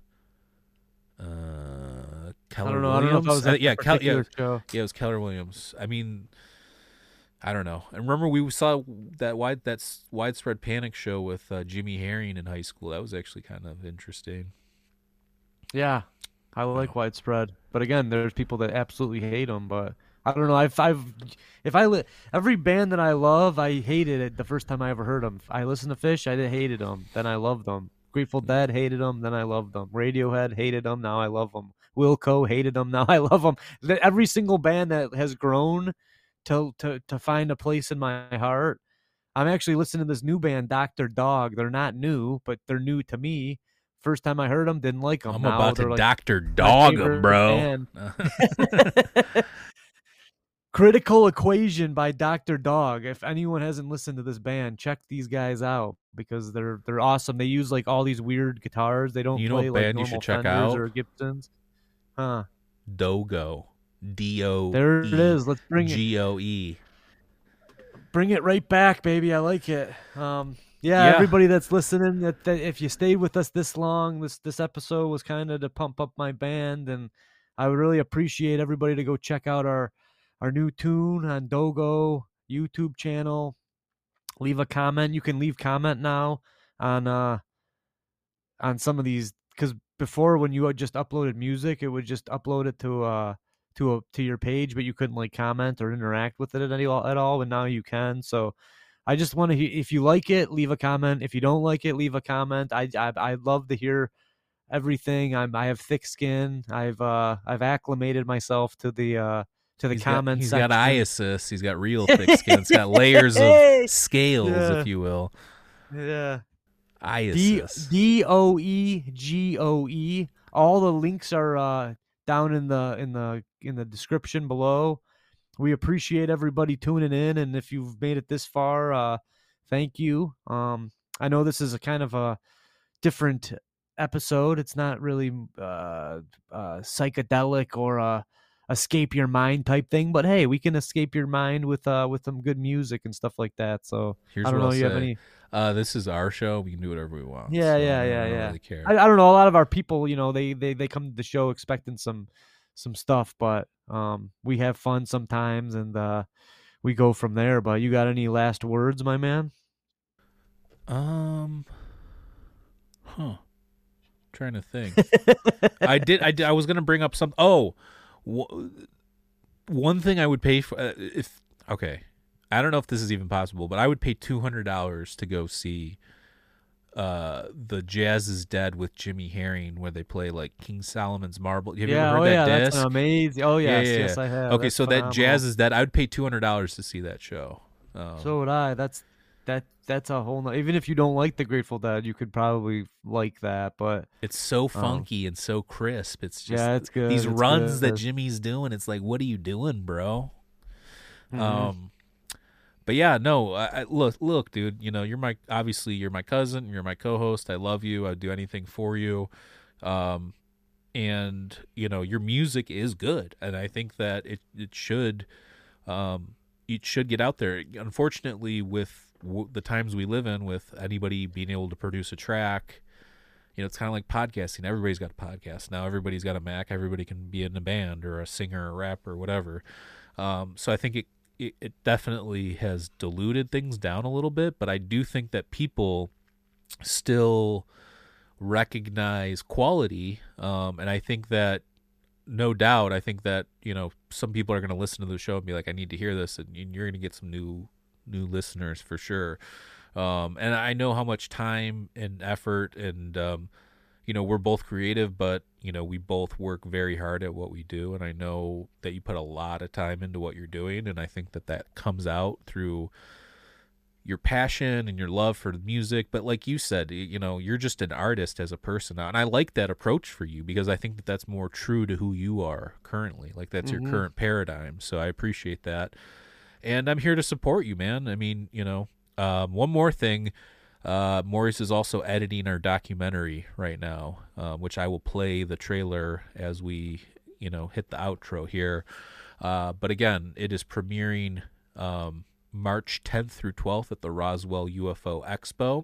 Keller I don't know. Williams. I don't know if I was at yeah, that particular show. yeah, it was Keller Williams. I mean, I don't know. And remember we saw that widespread panic show with Jimmy Herring in high school. That was actually kind of interesting. Yeah, I like Oh. Widespread, but again, there's people that absolutely hate them. But I don't know. I've if I li- every band that I love, I hated it the first time I ever heard them. I listened to Fish, hated them, then I loved them. Grateful Dead hated them, then I loved them. Radiohead hated them, now I love them. Wilco hated them, now I love them. Every single band that has grown to find a place in my heart. I'm actually listening to this new band, Doctor Dog. They're not new, but they're new to me. First time I heard them, didn't like them. I'm Now about to they're like Dr. my Dog 'em, favorite bro. band. Critical Equation by Dr. Dog. If anyone hasn't listened to this band, check these guys out because they're awesome. They use like all these weird guitars. They don't You know play what like band you should normal check Fenders out? or Gibsons. Huh. Dogo. There it is. Let's Doe. bring it right back, baby. I like it. Yeah, Yeah. everybody that's listening, that if you stayed with us this long, this episode was kind of to pump up my band, and I would really appreciate everybody to go check out our new tune on Dogo YouTube channel. Leave a comment. You can leave comment now on some of these, because before when you just uploaded music, it would just upload it to your page, but you couldn't like comment or interact with it at all. And now you can. So I just want to, if you like it, leave a comment. If you don't like it, leave a comment. I'd love to hear everything. I have thick skin. I've acclimated myself to the comment He's section. got eye assist. He's got real thick skin. It's got layers of scales, Yeah. if you will. Yeah. Eye assist. DOEGOE. All the links are down in the description below. We appreciate everybody tuning in, and if you've made it this far, thank you. I know this is a kind of a different episode. It's not really psychedelic or escape your mind type thing, but hey, we can escape your mind with some good music and stuff like that. So Here's I don't what know. I'll You have say. any? This is our show. We can do whatever we want. Yeah, so yeah, I yeah, don't yeah. really care. I don't know. A lot of our people, they come to the show expecting some stuff, but we have fun sometimes, and we go from there. But you got any last words, my man? Trying to think. I was gonna bring up some. Oh, one thing I would pay for if okay. I don't know if this is even possible, but I would pay $200 to go see the Jazz is Dead with Jimmy Herring, where they play like King Solomon's Marble. Have you ever heard that disc? That's amazing. Oh yes, Yeah. yes, I have. Okay, That's so phenomenal. that Jazz is Dead. I would pay $200 to see that show. So would I. That's a whole. Even if you don't like the Grateful Dead, you could probably like that. But it's so funky and so crisp. It's just it's good. these It's runs good. that Jimmy's doing. It's like, what are you doing, bro? Mm-hmm. But yeah, no. Look, dude. You know, you're my cousin. You're my co-host. I love you. I'd do anything for you. And you know, your music is good, and I think that it should get out there. Unfortunately, with the times we live in, with anybody being able to produce a track, you know, it's kind of like podcasting. Everybody's got a podcast now. Everybody's got a Mac. Everybody can be in a band or a singer or rapper or whatever. So I think it definitely has diluted things down a little bit, but I do think that people still recognize quality, and I think that, no doubt, I think that, you know, some people are going to listen to the show and be like, I need to hear this, and you're going to get some new listeners for sure. And I know how much time and effort and you know, we're both creative, but you know, we both work very hard at what we do, and I know that you put a lot of time into what you're doing, and I think that comes out through your passion and your love for music. But like you said, you know, you're just an artist as a person now, and I like that approach for you because I think that that's more true to who you are currently. Like that's your current paradigm. So I appreciate that, and I'm here to support you, man. I mean, you know, one more thing. Maurice is also editing our documentary right now, which I will play the trailer as we, you know, hit the outro here. But again, it is premiering March 10th through 12th at the Roswell UFO Expo.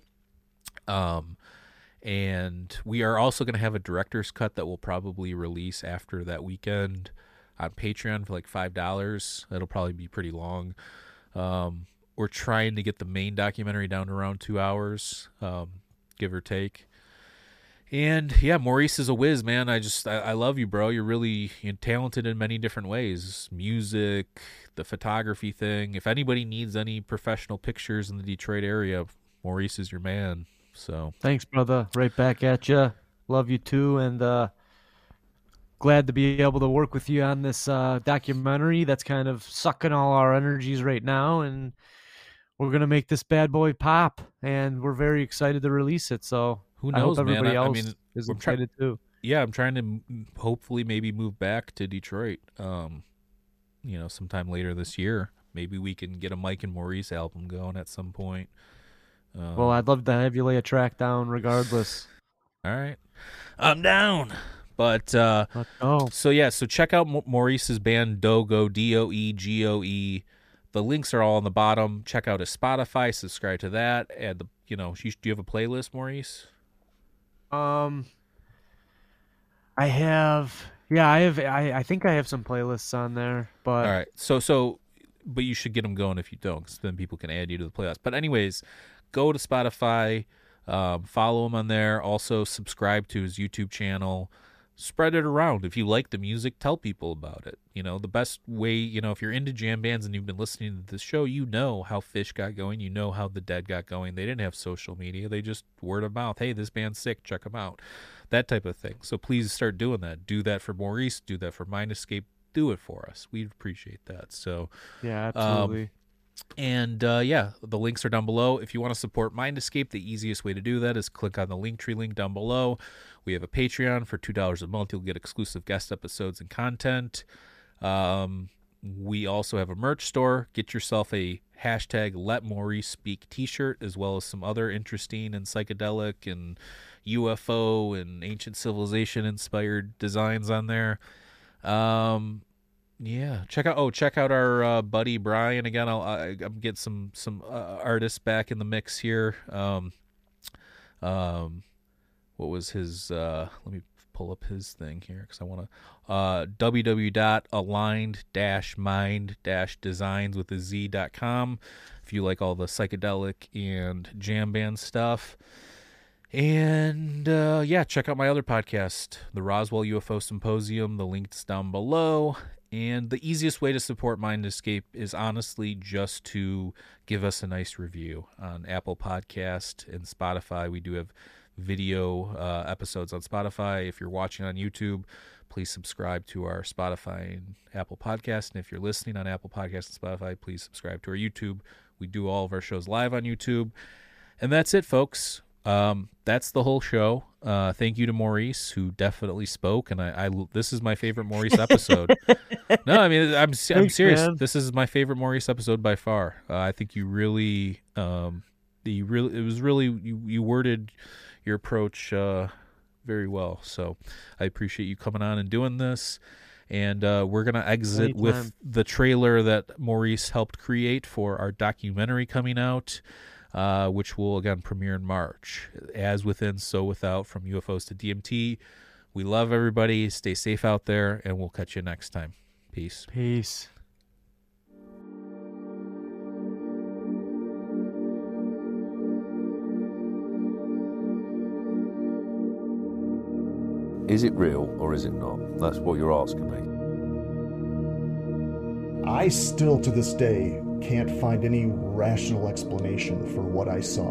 And we are also going to have a director's cut that we'll probably release after that weekend on Patreon for like $5. That'll probably be pretty long. We're trying to get the main documentary down to around 2 hours, give or take. And yeah, Maurice is a whiz, man. I love you, bro. You're really talented in many different ways. Music, the photography thing. If anybody needs any professional pictures in the Detroit area, Maurice is your man. So thanks, brother. Right back at you. Love you too, and glad to be able to work with you on this documentary that's kind of sucking all our energies right now, and we're gonna make this bad boy pop, and we're very excited to release it. So who knows, I hope everybody man? else is excited too. Yeah, I'm trying to hopefully maybe move back to Detroit. Sometime later this year. Maybe we can get a Mike and Maurice album going at some point. Well, I'd love to have you lay a track down regardless. All right. I'm down. But so check out Maurice's band Doego, Doegoe. The links are all on the bottom. Check out his Spotify, subscribe to that. Add do you have a playlist, Maurice? I think I have some playlists on there, but all right. But you should get them going if you don't, because then people can add you to the playlist. But anyways, go to Spotify, follow him on there. Also subscribe to his YouTube channel. Spread it around. If you like the music, tell people about it. The best way, if you're into jam bands and you've been listening to this show, you know how Phish got going. You know how the Dead got going. They didn't have social media. They just word of mouth. Hey, this band's sick. Check them out. That type of thing. So please start doing that. Do that for Maurice. Do that for Mind Escape. Do it for us. We'd appreciate that. So yeah, absolutely. The links are down below. If you want to support Mind Escape, the easiest way to do that is click on the Linktree link down below. We have a Patreon for $2 a month. You'll get exclusive guest episodes and content. We also have a merch store. Get yourself a #LetMauriceSpeak t-shirt, as well as some other interesting and psychedelic and UFO and ancient civilization inspired designs on there. Check out our buddy Brian again. I'm getting some artists back in the mix here. What was his? Let me pull up his thing here because I want to. www.aligned-mind-designs with a Z.com. If you like all the psychedelic and jam band stuff. And check out my other podcast, the Roswell UFO Symposium. The link's down below. And the easiest way to support Mind Escape is honestly just to give us a nice review on Apple Podcast and Spotify. We do have video episodes on Spotify. If you're watching on YouTube, please subscribe to our Spotify and Apple Podcast. And if you're listening on Apple Podcast and Spotify, please subscribe to our YouTube. We do all of our shows live on YouTube. And that's it, folks. That's the whole show. Thank you to Maurice, who definitely spoke, and I this is my favorite Maurice episode. No, I mean I'm serious. Man. This is my favorite Maurice episode by far. I think you really, you worded your approach very well. So I appreciate you coming on and doing this. And we're gonna exit with the trailer that Maurice helped create for our documentary coming out. Which will, again, premiere in March. As Within, So Without, From UFOs to DMT. We love everybody. Stay safe out there, and we'll catch you next time. Peace. Peace. Is it real or is it not? That's what you're asking me. I still, to this day, can't find any rational explanation for what I saw.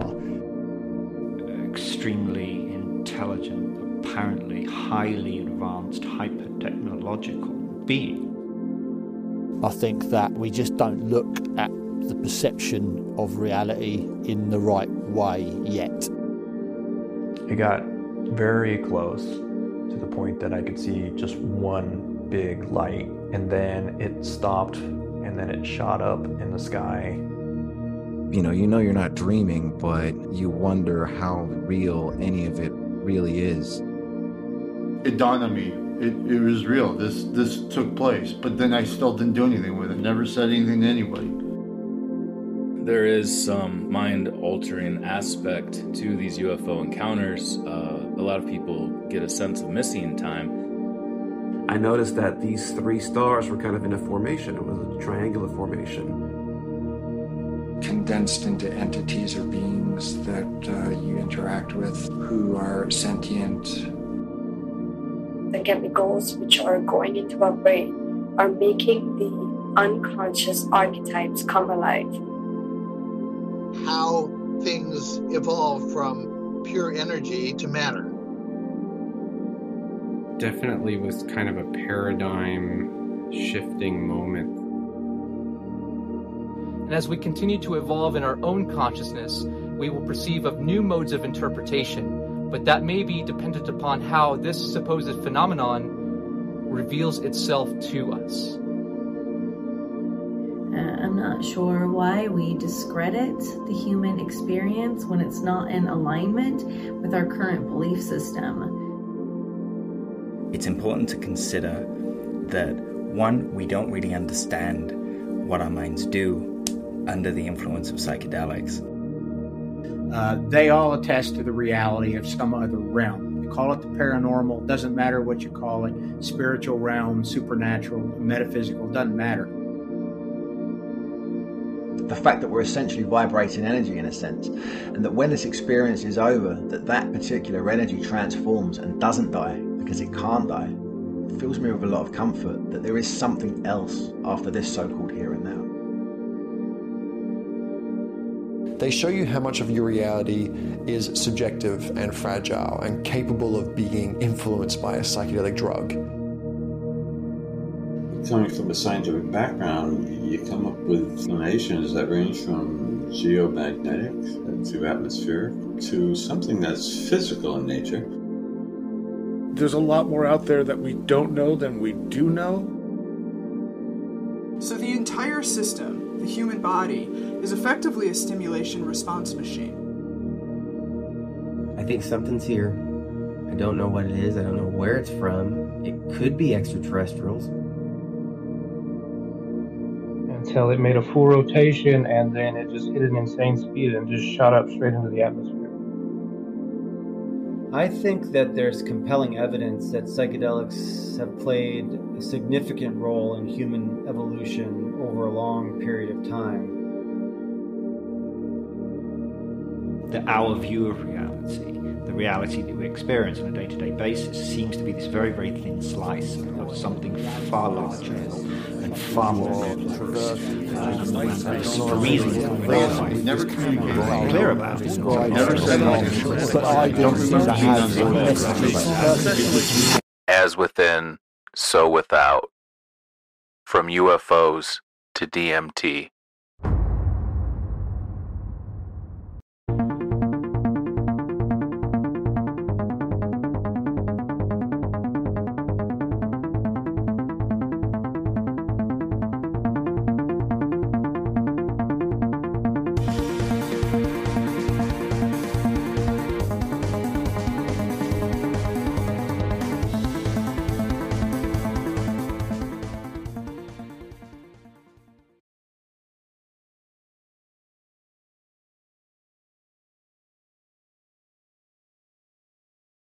Extremely intelligent, apparently highly advanced, hyper-technological being. I think that we just don't look at the perception of reality in the right way yet. It got very close to the point that I could see just one big light, and then it stopped, and then it shot up in the sky. You know you're not dreaming, but you wonder how real any of it really is. It dawned on me, it was real. This took place, but then I still didn't do anything with it. Never said anything to anybody. There is some mind-altering aspect to these UFO encounters. A lot of people get a sense of missing time. I noticed that these three stars were kind of in a formation. It was a triangular formation. condensed into entities or beings that you interact with who are sentient. The chemicals which are going into our brain are making the unconscious archetypes come alive. How things evolve from pure energy to matter. Definitely was kind of a paradigm shifting moment. And as we continue to evolve in our own consciousness, we will perceive of new modes of interpretation, but that may be dependent upon how this supposed phenomenon reveals itself to us. I'm not sure why we discredit the human experience when it's not in alignment with our current belief system. It's important to consider that, one, we don't really understand what our minds do under the influence of psychedelics. They all attest to the reality of some other realm. You call it the paranormal, doesn't matter what you call it, spiritual realm, supernatural, metaphysical, doesn't matter. The fact that we're essentially vibrating energy in a sense, and that when this experience is over, that particular energy transforms and doesn't die because it can't die, fills me with a lot of comfort that there is something else after this so-called here and now. They show you how much of your reality is subjective and fragile and capable of being influenced by a psychedelic drug. Coming from a scientific background, you come up with explanations that range from geomagnetic to atmospheric to something that's physical in nature. There's a lot more out there that we don't know than we do know. So the entire system, the human body, is effectively a stimulation response machine. I think something's here. I don't know what it is. I don't know where it's from. It could be extraterrestrials. Until it made a full rotation and then it just hit an insane speed and just shot up straight into the atmosphere. I think that there's compelling evidence that psychedelics have played a significant role in human evolution over a long period of time. That our view of reality, the reality that we experience on a day-to-day basis, seems to be this very, very thin slice of something far larger and far more complex. For reasons that we never communicated clear about. Never said but I don't remember As within, so without. From UFOs to DMT.